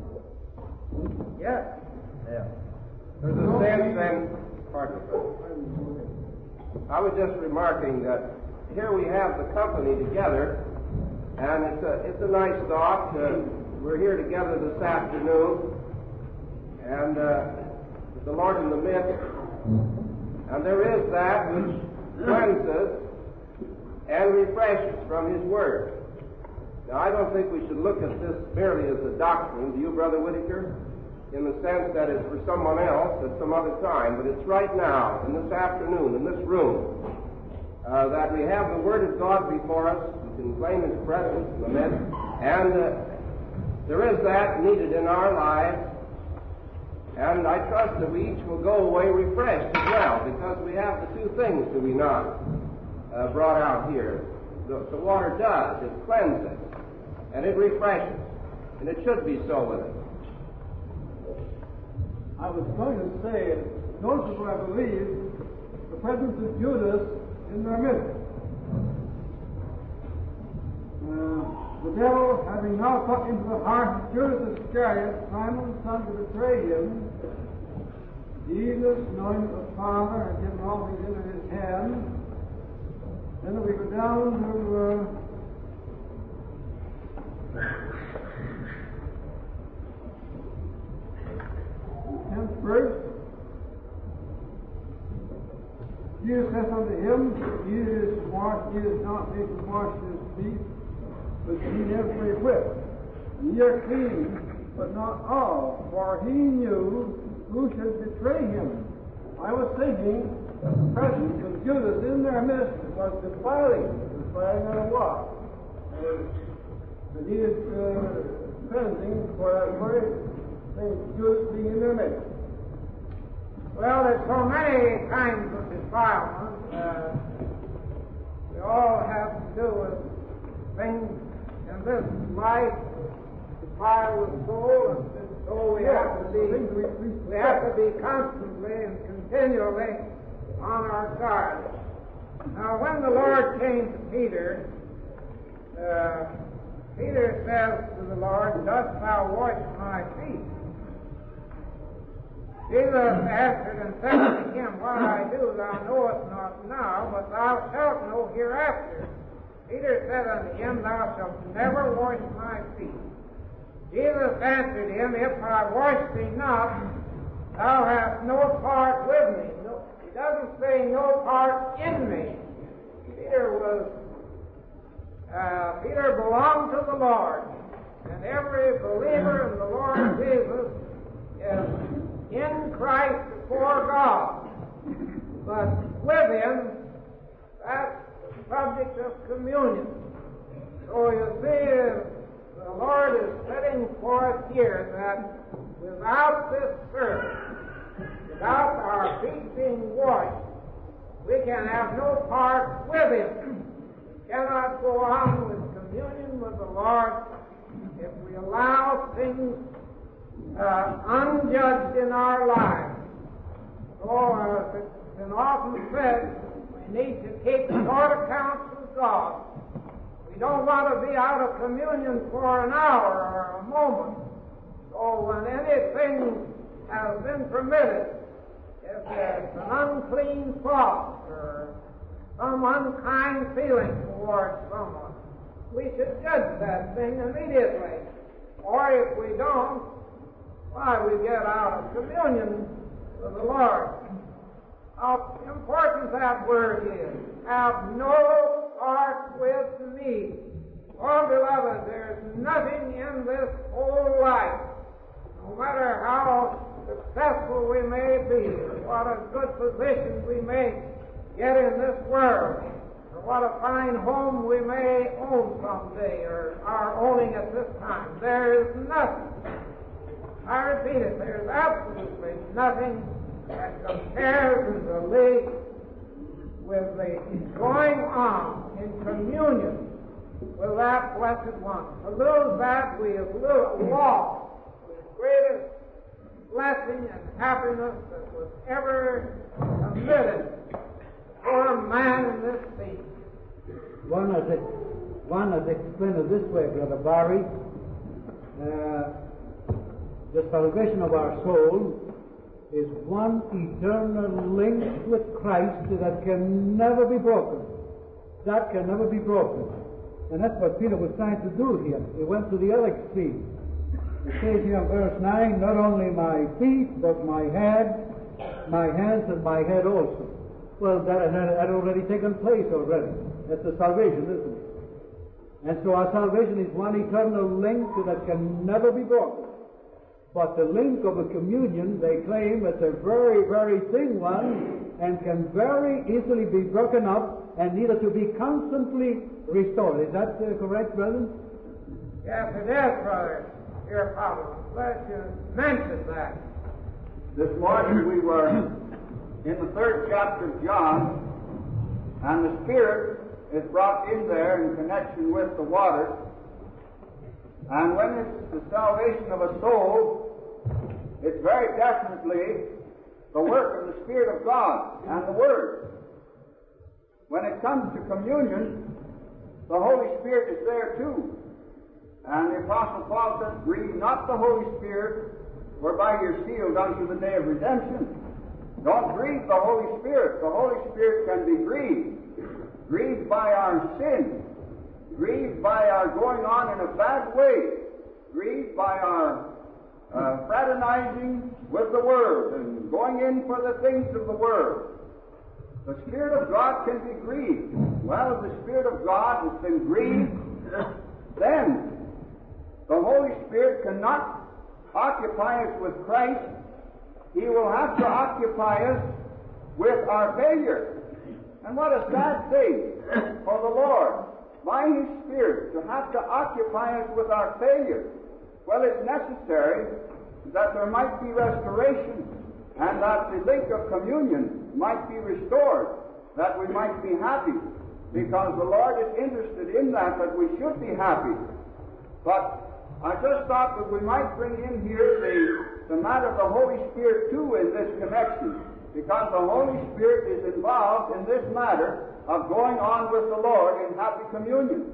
Yes. Yeah. There's a sense then, pardon me, brother. I was just remarking that here we have the company together, and it's a, it's a nice thought. Uh, we're here together this afternoon, and uh, with the Lord in the midst, and there is that which cleanses and refreshes from His Word. Now, I don't think we should look at this merely as a doctrine, do you, Brother Whitaker? In the sense that it's for someone else at some other time, but it's right now, in this afternoon, in this room, uh, that we have the Word of God before us. We can claim His presence in the midst, and uh, there is that needed in our lives, and I trust that we each will go away refreshed as well, because we have the two things, do we not, uh, brought out here. The, the water does. It cleanses, and it refreshes, and it should be so with it. I was going to say, Joseph, I believe, the presence of Judas in their midst. Uh, the devil, having now put into the heart of Judas Iscariot, Simon's son, to betray him, Jesus, knowing that the Father had given all things into his hand, then we go down to uh, tenth verse. Jesus saith unto him, He is washed, he is not made to wash his feet, but clean every whit. Ye are clean, but not all, for he knew who should betray him. I was thinking that the presence of Judas in their midst was defiling, defiling their walk. And he is uh, cleansing for that very thing, Judas being in their midst. Well, there's so many kinds of defilement. Uh, we all have to do with things in this life defile the soul, and so we have to be we have to be constantly and continually on our guard. Now, when the Lord came to Peter, uh, Peter says to the Lord, "Dost thou wash my feet?" Jesus answered and said to him, "What I do thou knowest not now, but thou shalt know hereafter." Peter said unto him, "Thou shalt never wash my feet." Jesus answered him, "If I wash thee not, thou hast no part with me." No, he doesn't say no part in me. Peter was, uh, Peter belonged to the Lord, and every believer in the Lord Jesus is in Christ before God. But with Him, that's the subject of communion. So you see, the Lord is setting forth here that without this service, without our feet being washed, we can have no part with Him. We cannot go on with communion with the Lord if we allow things uh, unjudged in our lives. So, as it's been often said, we need to keep short accounts with God. We don't want to be out of communion for an hour or a moment. So when anything has been permitted, if it's an unclean thought or some unkind feeling towards someone, we should judge that thing immediately. Or if we don't, why, we get out of communion with the Lord. How important that word is. Have no part with me. Oh, beloved, there's nothing in this whole life, no matter how successful we may be, or what a good position we may get in this world, or what a fine home we may own someday, or are owning at this time. There is nothing. I repeat it, there's absolutely nothing that compares in the league with the going on in communion with that blessed one. To lose that, we have lost the greatest blessing and happiness that was ever committed for a man in this scene. One has, one has explained it this way, Brother Barry, uh, the salvation of our soul is one eternal link with Christ that can never be broken. That can never be broken. And that's what Peter was trying to do here. He went to the other extreme. It says here in verse nine, not only my feet, but my head, my hands, and my head also. Well, that had already taken place already. That's the salvation, isn't it? And so our salvation is one eternal link that can never be broken. But the link of a communion, they claim, is a very, very thin one and can very easily be broken up and needed to be constantly restored. Is that uh, correct, brother? Yes, it is, brother. Dear Father, I'm glad you mentioned that. This morning we were in the third chapter of John, and the Spirit is brought in there in connection with the water. And when it's the salvation of a soul, it's very definitely the work of the Spirit of God and the Word. When it comes to communion, the Holy Spirit is there too. And the Apostle Paul says, grieve not the Holy Spirit, whereby you're sealed unto the day of redemption. Don't grieve the Holy Spirit. The Holy Spirit can be grieved. Grieved by our sin. Grieved by our going on in a bad way. Grieved by our uh, fraternizing with the world and going in for the things of the world. The Spirit of God can be grieved. Well, if the Spirit of God has been grieved, then the Holy Spirit cannot occupy us with Christ. He will have to occupy us with our failure. And what a sad thing for the Lord, by His Spirit, to have to occupy us with our failure. Well, it's necessary that there might be restoration and that the link of communion might be restored, that we might be happy, because the Lord is interested in that, that we should be happy. But I just thought that we might bring in here the, the matter of the Holy Spirit too in this connection, because the Holy Spirit is involved in this matter of going on with the Lord in happy communion.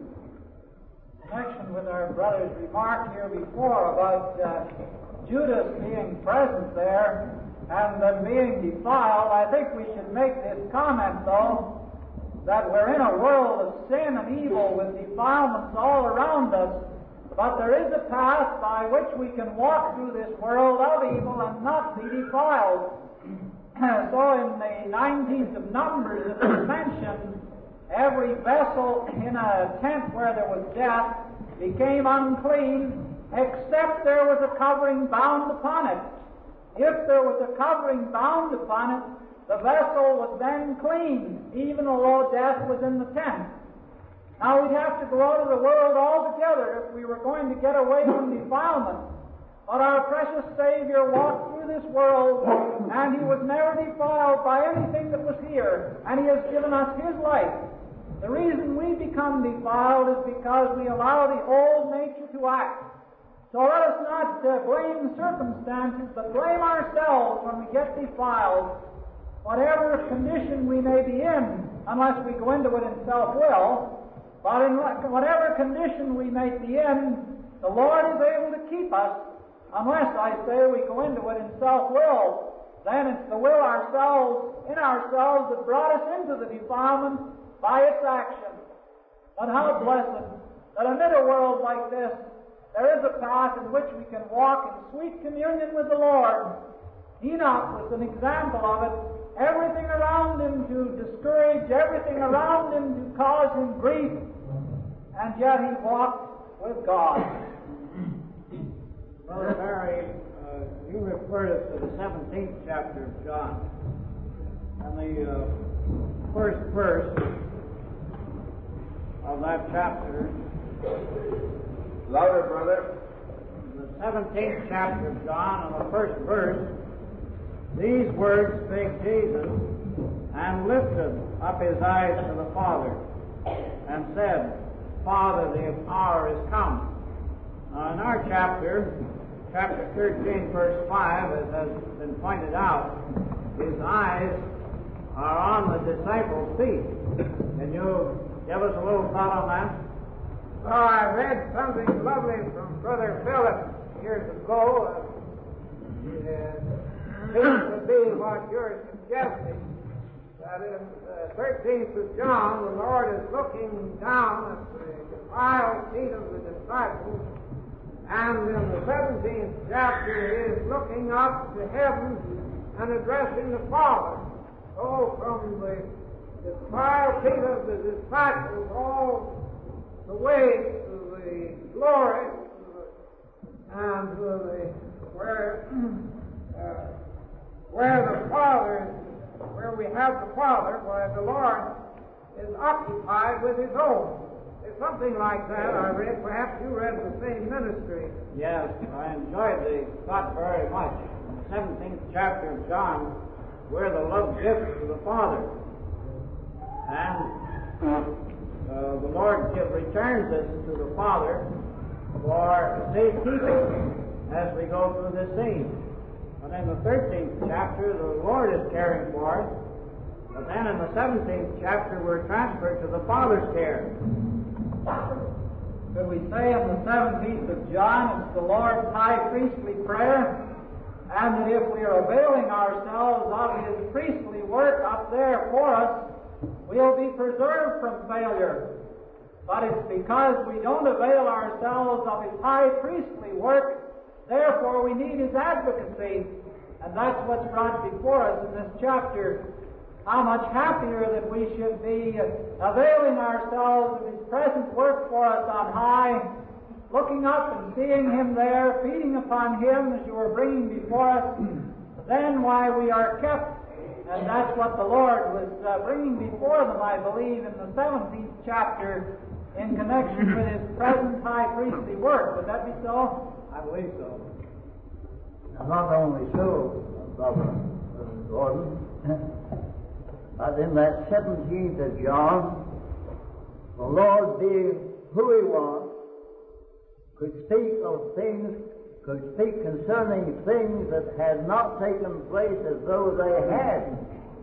In connection with our brother's remark here before about uh, Judas being present there and them being defiled, I think we should make this comment, though, that we're in a world of sin and evil with defilements all around us, but there is a path by which we can walk through this world of evil and not be defiled. So in the nineteenth of Numbers it was mentioned, every vessel in a tent where there was death became unclean, except there was a covering bound upon it. If there was a covering bound upon it, the vessel was then clean, even although death was in the tent. Now we'd have to go out of the world altogether if we were going to get away from defilement. But our precious Savior walked through this world, and He was never defiled by anything that was here, and He has given us His life. The reason we become defiled is because we allow the old nature to act. So let us not uh, blame circumstances, but blame ourselves when we get defiled. Whatever condition we may be in, unless we go into it in self-will, but in whatever condition we may be in, the Lord is able to keep us, unless, I say, we go into it in self-will. Then it's the will ourselves, in ourselves, that brought us into the defilement by its action. But how blessed that amid a world like this, there is a path in which we can walk in sweet communion with the Lord. Enoch was an example of it. Everything around him to discourage, everything around him to cause him grief, and yet he walked with God. Brother Barry, uh, you referred us to the seventeenth chapter of John, and the uh, first verse of that chapter. Louder, brother. The seventeenth chapter of John, and the first verse. These words spake Jesus, and lifted up his eyes to the Father, and said, Father, the hour is come. Now in our chapter, chapter thirteen, verse five, as has been pointed out, his eyes are on the disciples' feet. Can you give us a little thought on that? Oh, I read something lovely from Brother Philip years ago, uh, uh, seems to be what you're suggesting, that in the thirteenth of John, the Lord is looking down at the defiled feet of the disciples, and in the seventeenth chapter, he is looking up to heaven and addressing the Father. So from the defiled feet of the disciples all the way to the glory to the, and to the where uh, where the Father, where we have the Father, where the Lord is occupied with His own. It's something like that I read. Perhaps you read the same ministry. Yes, I enjoyed the thought very much. In the seventeenth chapter of John, we're the love gift to the Father. And uh, the Lord give, returns us to the Father for safekeeping as we go through this scene. And in the thirteenth chapter, the Lord is caring for us. But then in the seventeenth chapter, we're transferred to the Father's care. Could we say in the seventeenth of John, it's the Lord's high priestly prayer, and that if we are availing ourselves of His priestly work up there for us, we'll be preserved from failure. But it's because we don't avail ourselves of His high priestly work, therefore we need His advocacy, and that's what's brought before us in this chapter. How much happier that we should be availing ourselves of His present work for us on high, looking up and seeing Him there, feeding upon Him as you are bringing before us, then why we are kept. And that's what the Lord was uh, bringing before them, I believe, in the seventeenth chapter in connection with His present high priestly work. Would that be so? I believe so. Not only so, Brother Gordon, but in that seventeenth of John, the Lord, being who He was, could speak of things, could speak concerning things that had not taken place as though they had.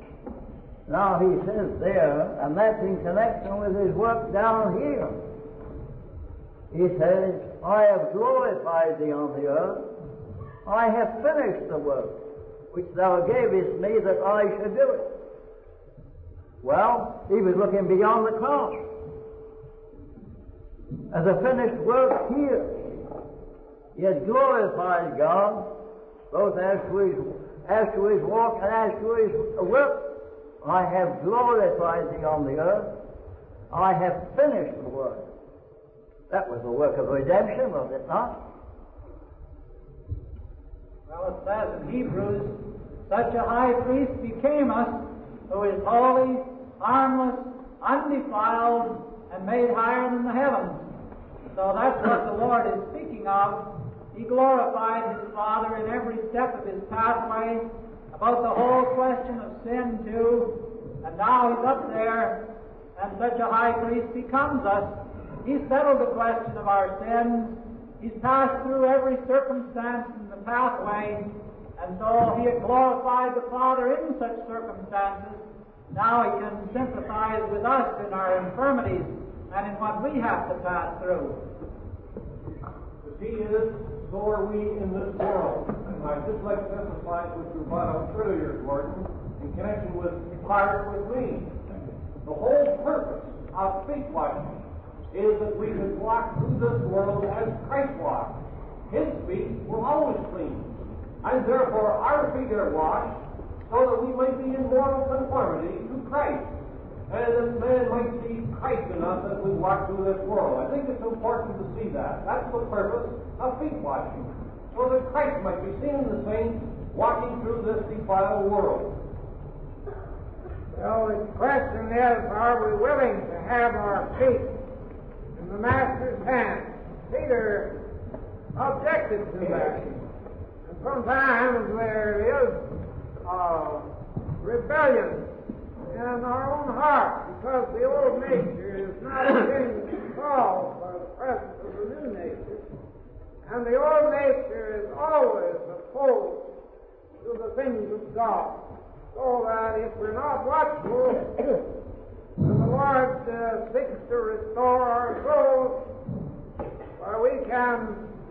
Now He says there, and that's in connection with His work down here. He says, I have glorified Thee on the earth. I have finished the work which Thou gavest me that I should do it. Well, He was looking beyond the cross as a finished work here. He had glorified God both as to His, as to his walk and as to His work. I have glorified Thee on the earth. I have finished the work. That was the work of redemption, was it not? Well, it says in Hebrews, such a high priest became us, who is holy, harmless, undefiled, and made higher than the heavens. So that's what the Lord is speaking of. He glorified His Father in every step of His pathway, about the whole question of sin too, and now He's up there, and such a high priest becomes us. He's settled the question of our sins. He's passed through every circumstance in the pathway, and so He had glorified the Father in such circumstances. Now He can sympathize with us in our infirmities and in what we have to pass through. As He is, so are we in this world. And I'd just like to emphasize what you brought up earlier, Gordon, in connection with part with me. The whole purpose of feet washing is that we can walk through this world as Christ walked. His feet were always clean, and therefore our feet are washed so that we might be in moral conformity to Christ, and that man might see Christ in us as we walk through this world. I think it's important to see that. That's the purpose of feet washing, so that Christ might be seen in the saints walking through this defiled world. Well, the question is, are we willing to have our feet in the Master's hand? Peter objected to that. And sometimes there is uh, rebellion in our own heart, because the old nature is not being solved by the presence of the new nature. And the old nature is always opposed to the things of God. So that if we're not watchful, and the Lord uh, seeks to restore our souls, where we can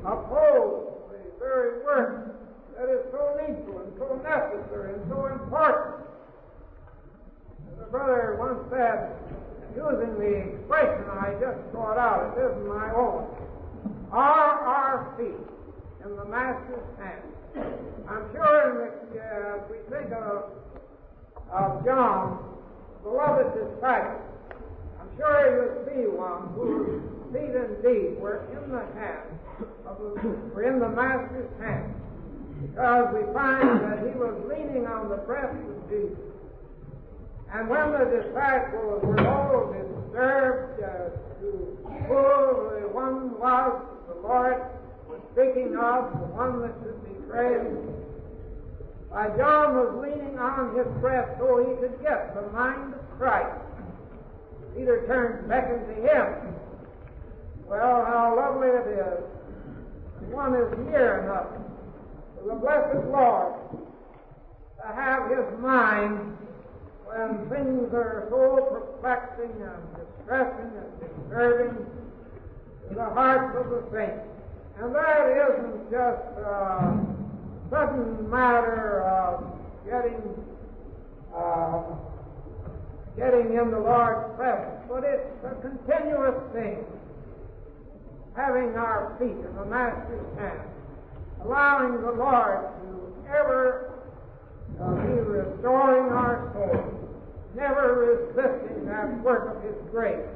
oppose the very work that is so needful and so necessary and so important. As a brother once said, using the expression I just brought out, it isn't my own, are our feet in the Master's hand. I'm sure that uh, as we think of, of John, beloved disciple, I'm sure you'll see one whose feet indeed were in the hand, of the, were in the Master's hand, because we find that he was leaning on the breast of Jesus. And when the disciples were all disturbed uh, to who the one was the Lord was speaking of, the one that should betray him, uh, John was leaning on his breast so he could get the mind of Christ. Peter turned and beckoned to him. Well, how lovely it is. One is near enough to the blessed Lord to have his mind when things are so perplexing and distressing and disturbing to the hearts of the saints. And that isn't just a sudden matter of getting uh, getting in the Lord's presence, but it's a continuous thing, having our feet in the Master's hand, allowing the Lord to ever uh, be restoring our soul, never resisting that work of His grace.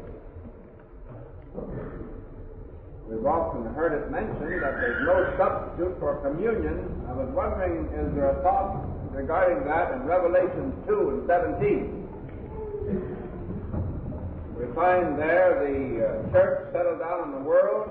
We've often heard it mentioned that there's no substitute for communion. I was wondering, is there a thought regarding that in Revelation two and seventeen? We find there the uh, church settled down in the world,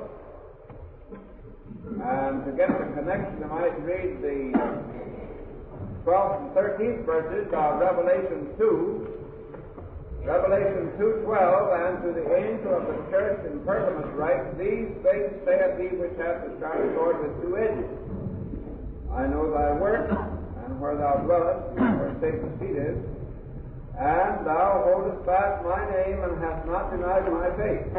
and to get the connection, I might read the twelfth and thirteenth verses of Revelation two. Revelation two twelve, and to the angel of the church in Pergamos write, These things saith he which hath the sharp sword with two edges. I know thy works, and where thou dwellest, where Satan's seat is, and thou holdest fast my name, and hast not denied my faith.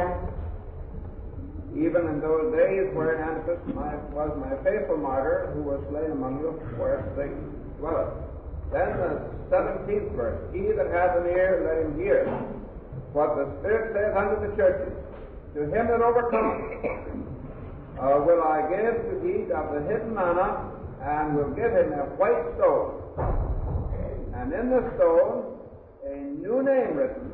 Even in those days wherein Antipas my, was my faithful martyr, who was slain among you, where Satan dwelleth. Then the seventeenth verse, He that hath an ear, let him hear what the Spirit saith unto the churches. To him that overcometh uh, will I give to eat of the hidden manna, and will give him a white stone, and in the stone a new name written,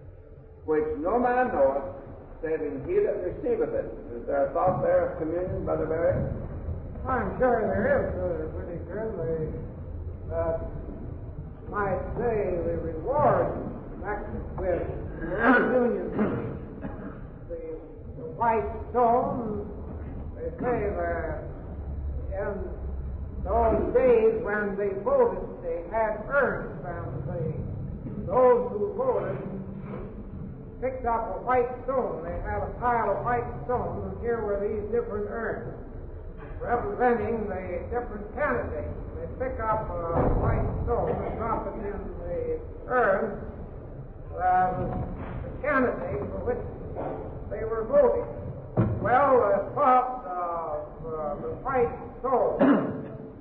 which no man knoweth, saving he that receiveth it. Is there a thought there of communion, Brother Barry? I'm sure there is, Brother Whittaker. Uh, might say the reward connected with communion. The, the white stone, they say that in those days when they voted, they had urns, and the, those who voted picked up a white stone. They had a pile of white stones, and here were these different urns representing the different candidates. They pick up a white stone and drop it in the urn, uh, the candidate for which they were voting. Well, the thought of uh, the white stone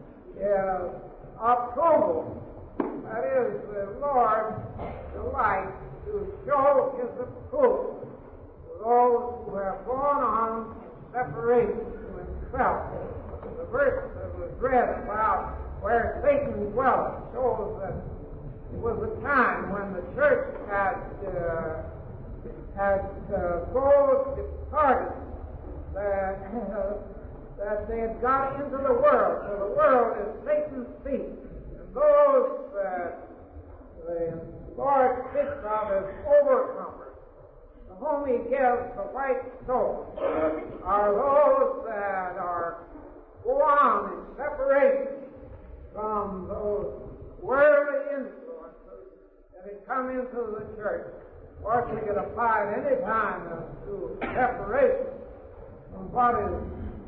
is approval. That is, the Lord delights to show His approval to those who have gone on separation to Himself. The verse that was read about where Satan dwelt shows that it was a time when the church had uh, had uh, so departed that, uh, that they had got into the world. So the world is Satan's feet. And those that the Lord speaks of as overcomers, to whom He gives the white stone, are those that are go on in separation from those worldly influences that had come into the church. Of course, we could apply at any time to separation from what is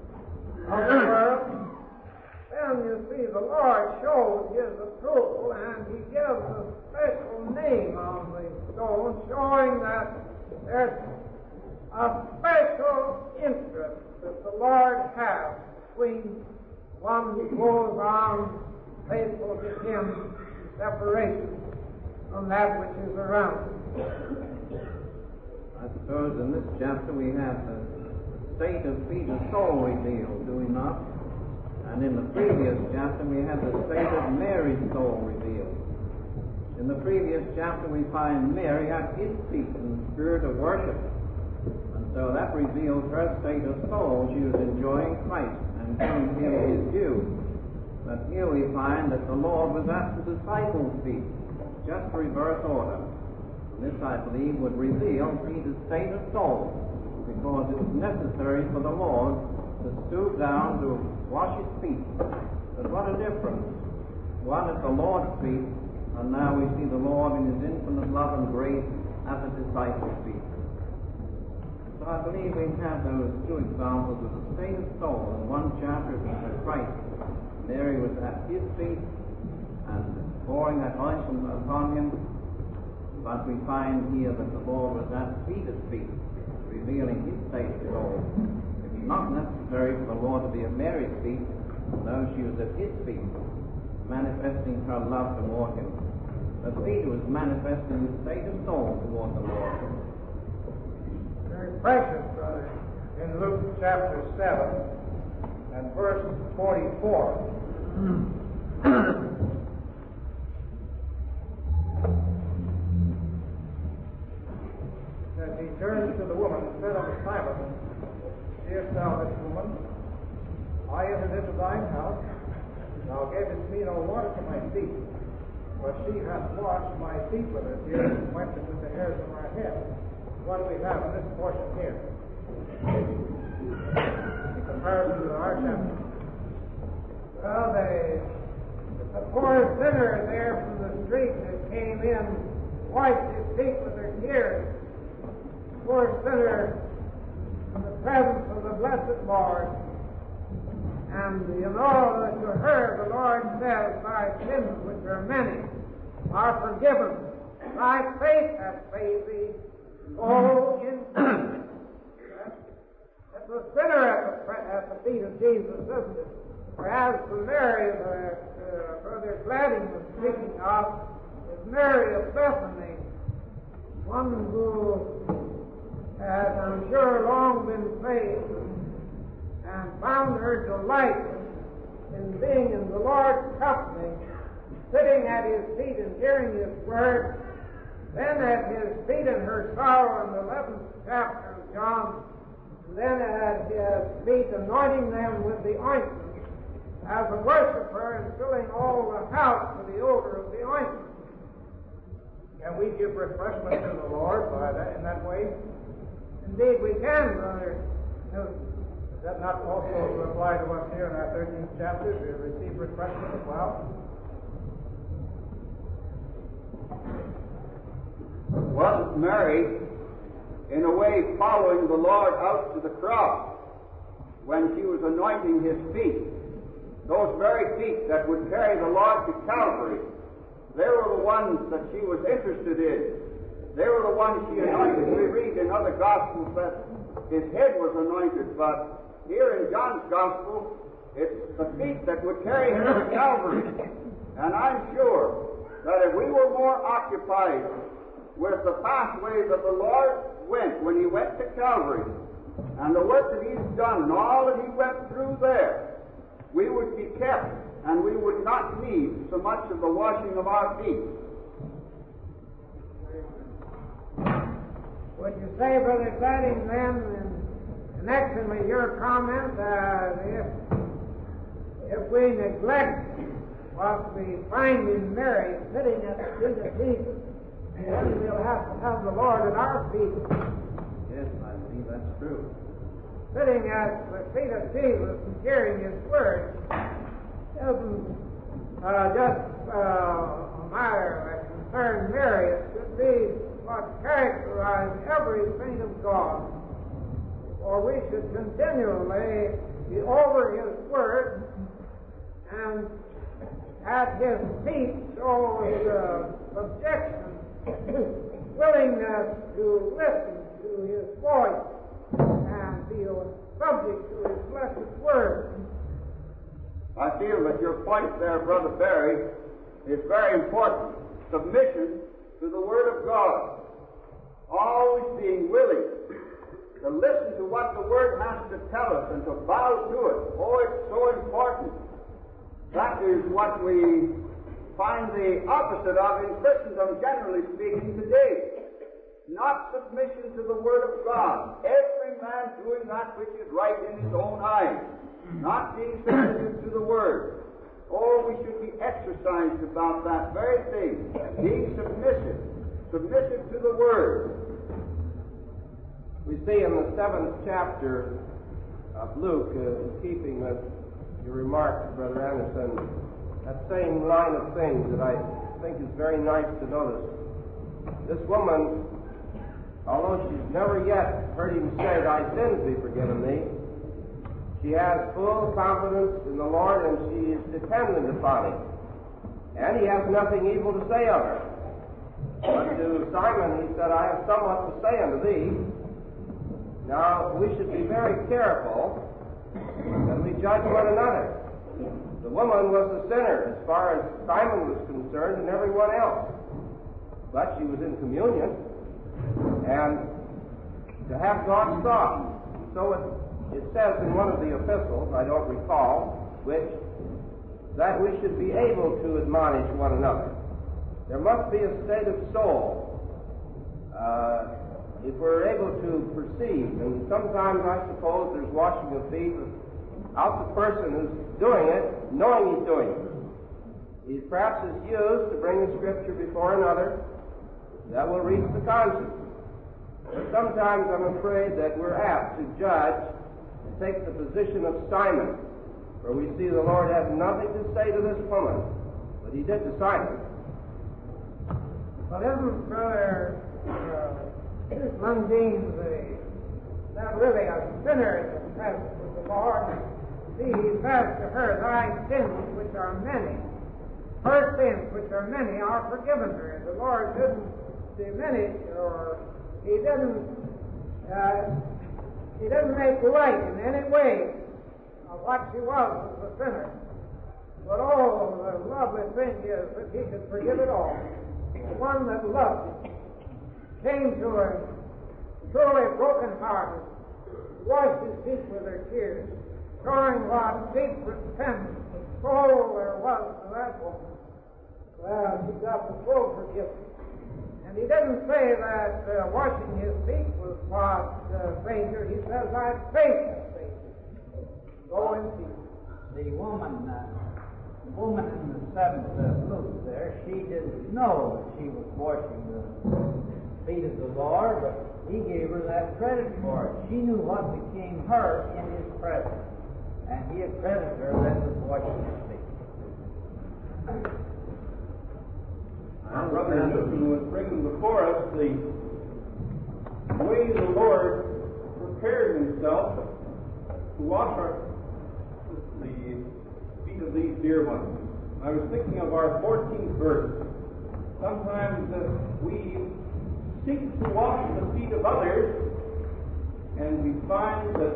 of the world. Then you see the Lord shows His approval, and He gives a special name on the stone, showing that there's a special interest that the Lord has between one who goes on faithful to Him in separation from that which is around him. I suppose in this chapter we have the state of Peter's soul revealed, do we not? And in the previous chapter we have the state of Mary's soul revealed. In the previous chapter we find Mary at His feet in the spirit of worship. And so that reveals her state of soul. She was enjoying Christ and giving Him His due. But here we find that the Lord was at the disciples' feet, just reverse order. And this, I believe, would reveal Peter's state of soul, because it was necessary for the Lord to stoop down to wash His feet. But what a difference. One at the Lord's feet, and now we see the Lord in His infinite love and grace at the disciples' feet. So I believe we have those two examples of the state of soul. In one chapter it was Christ. Mary was at His feet and pouring that ointment upon Him. But we find here that the Lord was at Peter's feet, revealing His state of soul. It's not necessary for the Lord to be at Mary's feet, though she was at His feet, manifesting her love toward Him. But Peter was manifesting his state of soul toward the Lord. Very precious, brother, in Luke chapter seven and verse forty-four. As he turned to the woman and said unto Simon, Seest thou this woman? I entered into thine house, thou gavest me no water for my feet, but she hath washed my feet with her tears and wiped them with the hairs of her head. What do we have in this portion here? In comparison to our chapter. Well, they, the poor sinner there from the street that came in wiped his feet with her tears. The poor sinner in the presence of the blessed Lord. And you know that to her the Lord says, Thy sins, which are many, are forgiven. Thy faith hath saved thee. Go in peace. It's the sinner at the, at the feet of Jesus, isn't it? Whereas for Mary, the uh, Brother Gladding was speaking of, is Mary of Bethany, one who has, I'm sure, long been saved and found her delight in being in the Lord's company, sitting at His feet and hearing His word. Then at His feet in her sorrow in the eleventh chapter of John, and then at His feet anointing them with the ointment, as a worshiper and filling all the house with the odor of the ointment. Can we give refreshment to the Lord by that in that way? Indeed we can, brother. Is that not also apply to us here in our thirteenth chapter to receive refreshment as well? Wasn't Mary, in a way, following the Lord out to the cross when she was anointing His feet? Those very feet that would carry the Lord to Calvary, they were the ones that she was interested in. They were the ones she anointed. We read in other Gospels that His head was anointed, but here in John's Gospel, it's the feet that would carry Him to Calvary. And I'm sure that if we were more occupied with the pathway that the Lord went when He went to Calvary, and the work that He's done, and all that He went through there, we would be kept, and we would not need so much of the washing of our feet. Would you say, Brother Gladding, then, in connection with your comment, that if, if we neglect what we find in Mary sitting at the feet of Jesus, then we'll have to have the Lord at our feet. Yes, I believe that's true. Sitting at the feet of Jesus and hearing His word isn't uh, just uh, a matter that concerns Mary. It should be what characterizes every saint of God. For we should continually be over His word and at His feet show uh, subjection, willingness to listen to His voice and be subject to his blessed word. I feel that your point there, Brother Barry, is very important. Submission to the Word of God. Always being willing to listen to what the Word has to tell us and to bow to it. Oh, it's so important. That is what we find the opposite of in Christendom, generally speaking, today. Not submission to the Word of God. Every man doing that which is right in his own eyes. Not being submissive to the Word. Oh, we should be exercised about that very thing. Being submissive. Submissive to the Word. We see in the seventh chapter of Luke, uh, in keeping with your remarks, Brother Anderson, that same line of things that I think is very nice to notice. This woman, although she's never yet heard him say, "Thy sins be forgiven thee," she has full confidence in the Lord, and she is dependent upon him. And he has nothing evil to say of her. But to Simon he said, "I have somewhat to say unto thee." Now, we should be very careful that we judge one another. The woman was a sinner as far as Simon was concerned and everyone else. But she was in communion, and to have God's thought. So it, it says in one of the epistles, I don't recall which, that we should be able to admonish one another. There must be a state of soul. Uh, if we're able to perceive, and sometimes I suppose there's washing of feet without the person who's doing it, knowing he's doing it. He perhaps is used to bring a scripture before another that will reach the conscience. But sometimes I'm afraid that we're apt to judge and take the position of Simon, where we see the Lord had nothing to say to this woman, but he did to Simon. Well, isn't Brother uh, Lundeen the, that really a sinner in the presence of the Lord? See, he says to her, "Thy sins, which are many, her sins, which are many, are forgiven her." The Lord didn't diminish, or he didn't uh, he didn't make light in any way of what she was as a sinner. But oh, the lovely thing is that he could forgive it all. The one that loved him came to her truly broken-hearted, washed his feet with her tears, showing what deep repentance of soul there was to that woman. Well, she got the full forgiveness. And he didn't say that uh, washing his feet was what uh, saved her. He says, "Thy faith has saved you. Go in peace." The woman, uh, the woman in the seventh uh, Luke there, she didn't know that she was washing the feet of the Lord, but he gave her that credit for it. She knew what became her in his presence, and he had credited her then with washing his feet. Our brother Newton was bringing before us the way the Lord prepared himself to wash our, the feet of these dear ones. I was thinking of our fourteenth verse. Sometimes uh, we seek to wash the feet of others, and we find that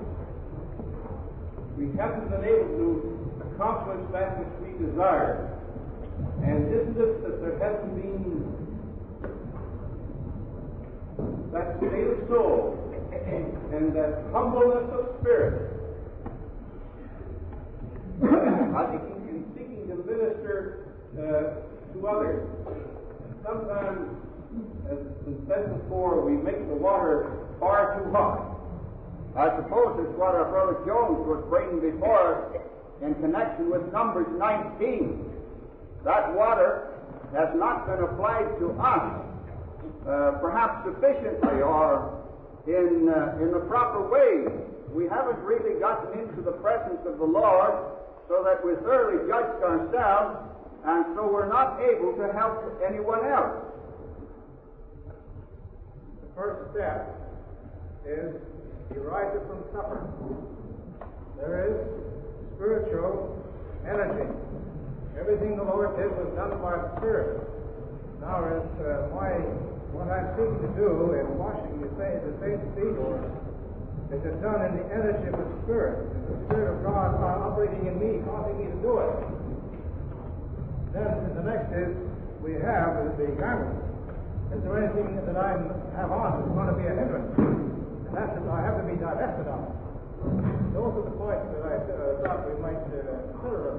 we haven't been able to accomplish that which we desire. And isn't it that there hasn't been that state of soul and that humbleness of spirit? I think in seeking to minister uh, to others, sometimes, as has been said before, we make the water far too hot. I suppose it's what our Brother Jones was bringing before us in connection with Numbers nineteen. That water has not been applied to us, uh, perhaps sufficiently or in, uh, in the proper way. We haven't really gotten into the presence of the Lord so that we're thoroughly judged ourselves, and so we're not able to help anyone else. The first step is you rise up from supper. There is spiritual energy. Everything the Lord did was done by the Spirit. Now, as uh, my, what I'm seeking to do in washing the face, the face feet, or It's done in the energy of the Spirit. It's the Spirit of God uh, operating in me, causing me to do it. Then the next is we have the garment. Is there anything that I have on that's going to be a hindrance? And that's I have to be divested of. Those are the points that I uh, thought we might uh, consider.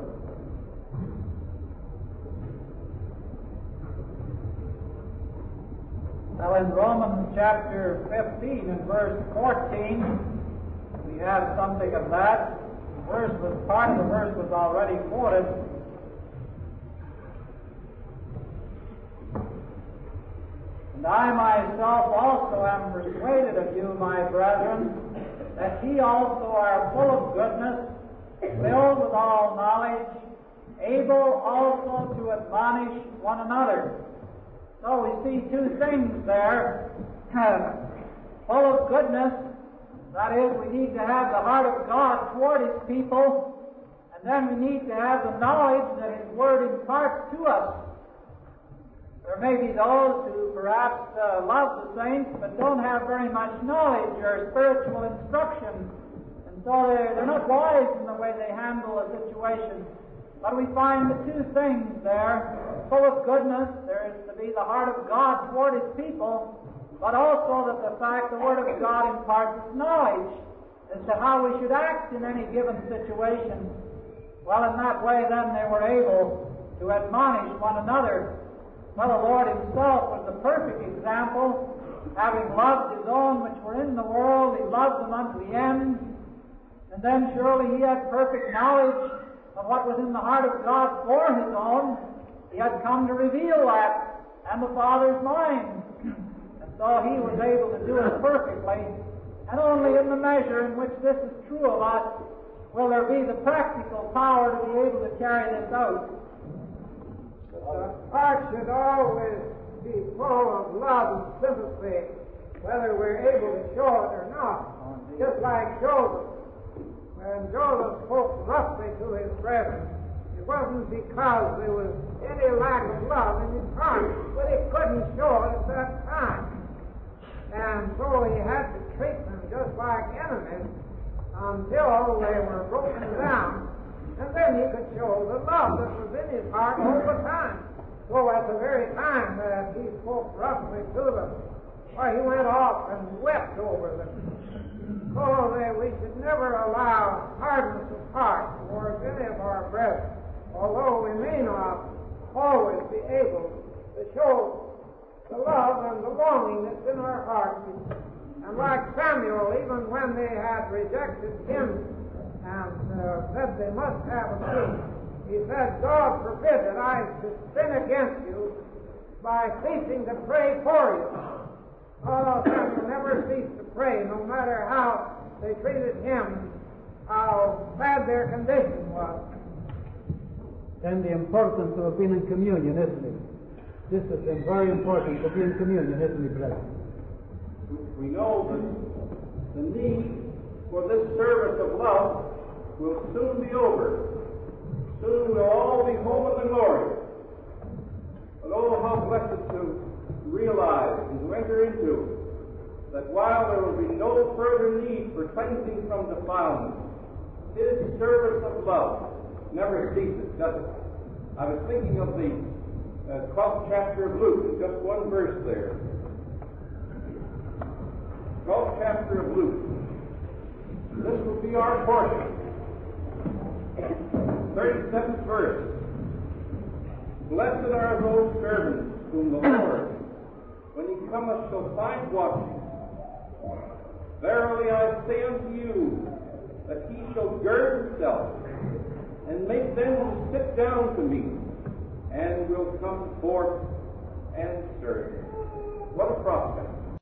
Now in Romans chapter fifteen and verse fourteen, we have something of that. The verse was, part of the verse was already quoted. And I myself also am persuaded of you, my brethren, that ye also are full of goodness, filled with all knowledge, able also to admonish one another. So we see two things there. Full of goodness, that is, we need to have the heart of God toward His people, and then we need to have the knowledge that His Word imparts to us. There may be those who perhaps uh, love the saints, but don't have very much knowledge or spiritual instruction, and so they're, they're not wise in the way they handle a situation. But we find the two things there, full of goodness. There is to be the heart of God toward His people, but also that the fact the Word of God imparts knowledge as to how we should act in any given situation. Well, in that way, then, they were able to admonish one another. Well, the Lord Himself was the perfect example. Having loved His own which were in the world, He loved them unto the end. And then surely He had perfect knowledge of what was in the heart of God for His own. He had come to reveal that and the Father's mind. And so He was able to do it perfectly. And only in the measure in which this is true of us will there be the practical power to be able to carry this out. The heart should always be full of love and sympathy, whether we're able to show it or not. Just like Joseph. When Joseph spoke roughly to his brethren, it wasn't because there was any lack of love in his heart, but he couldn't show it at that time. And so he had to treat them just like enemies until they were broken down. And then he could show the love that was in his heart all the time. So at the very time that he spoke roughly to them, why, he went off and wept over them. So that we should never allow hardness of heart towards any of our brethren, although we may not always be able to show the love and the longing that's in our hearts. And like Samuel, even when they had rejected him and uh, said they must have a king, he said, God forbid that I should sin against you by ceasing to pray for you. Oh, Samuel never ceased to pray, no matter how they treated him, how bad their condition was. And the importance of being in communion, isn't it? This is very important to be in communion, isn't it, brethren? We know that the need for this service of love will soon be over. Soon we'll all be home in the glory. But oh, how blessed to realize and to enter into that while there will be no further need for cleansing from defilement, His service of love never ceases, does it? I was thinking of the uh, twelfth chapter of Luke, just one verse there. twelfth chapter of Luke. This will be our portion. thirty-seventh verse. Blessed are those servants whom the Lord, when He cometh, shall find watching. Verily I say unto you, that He shall gird Himself, and make them to sit down to meat, and will come forth and serve. What a prospect.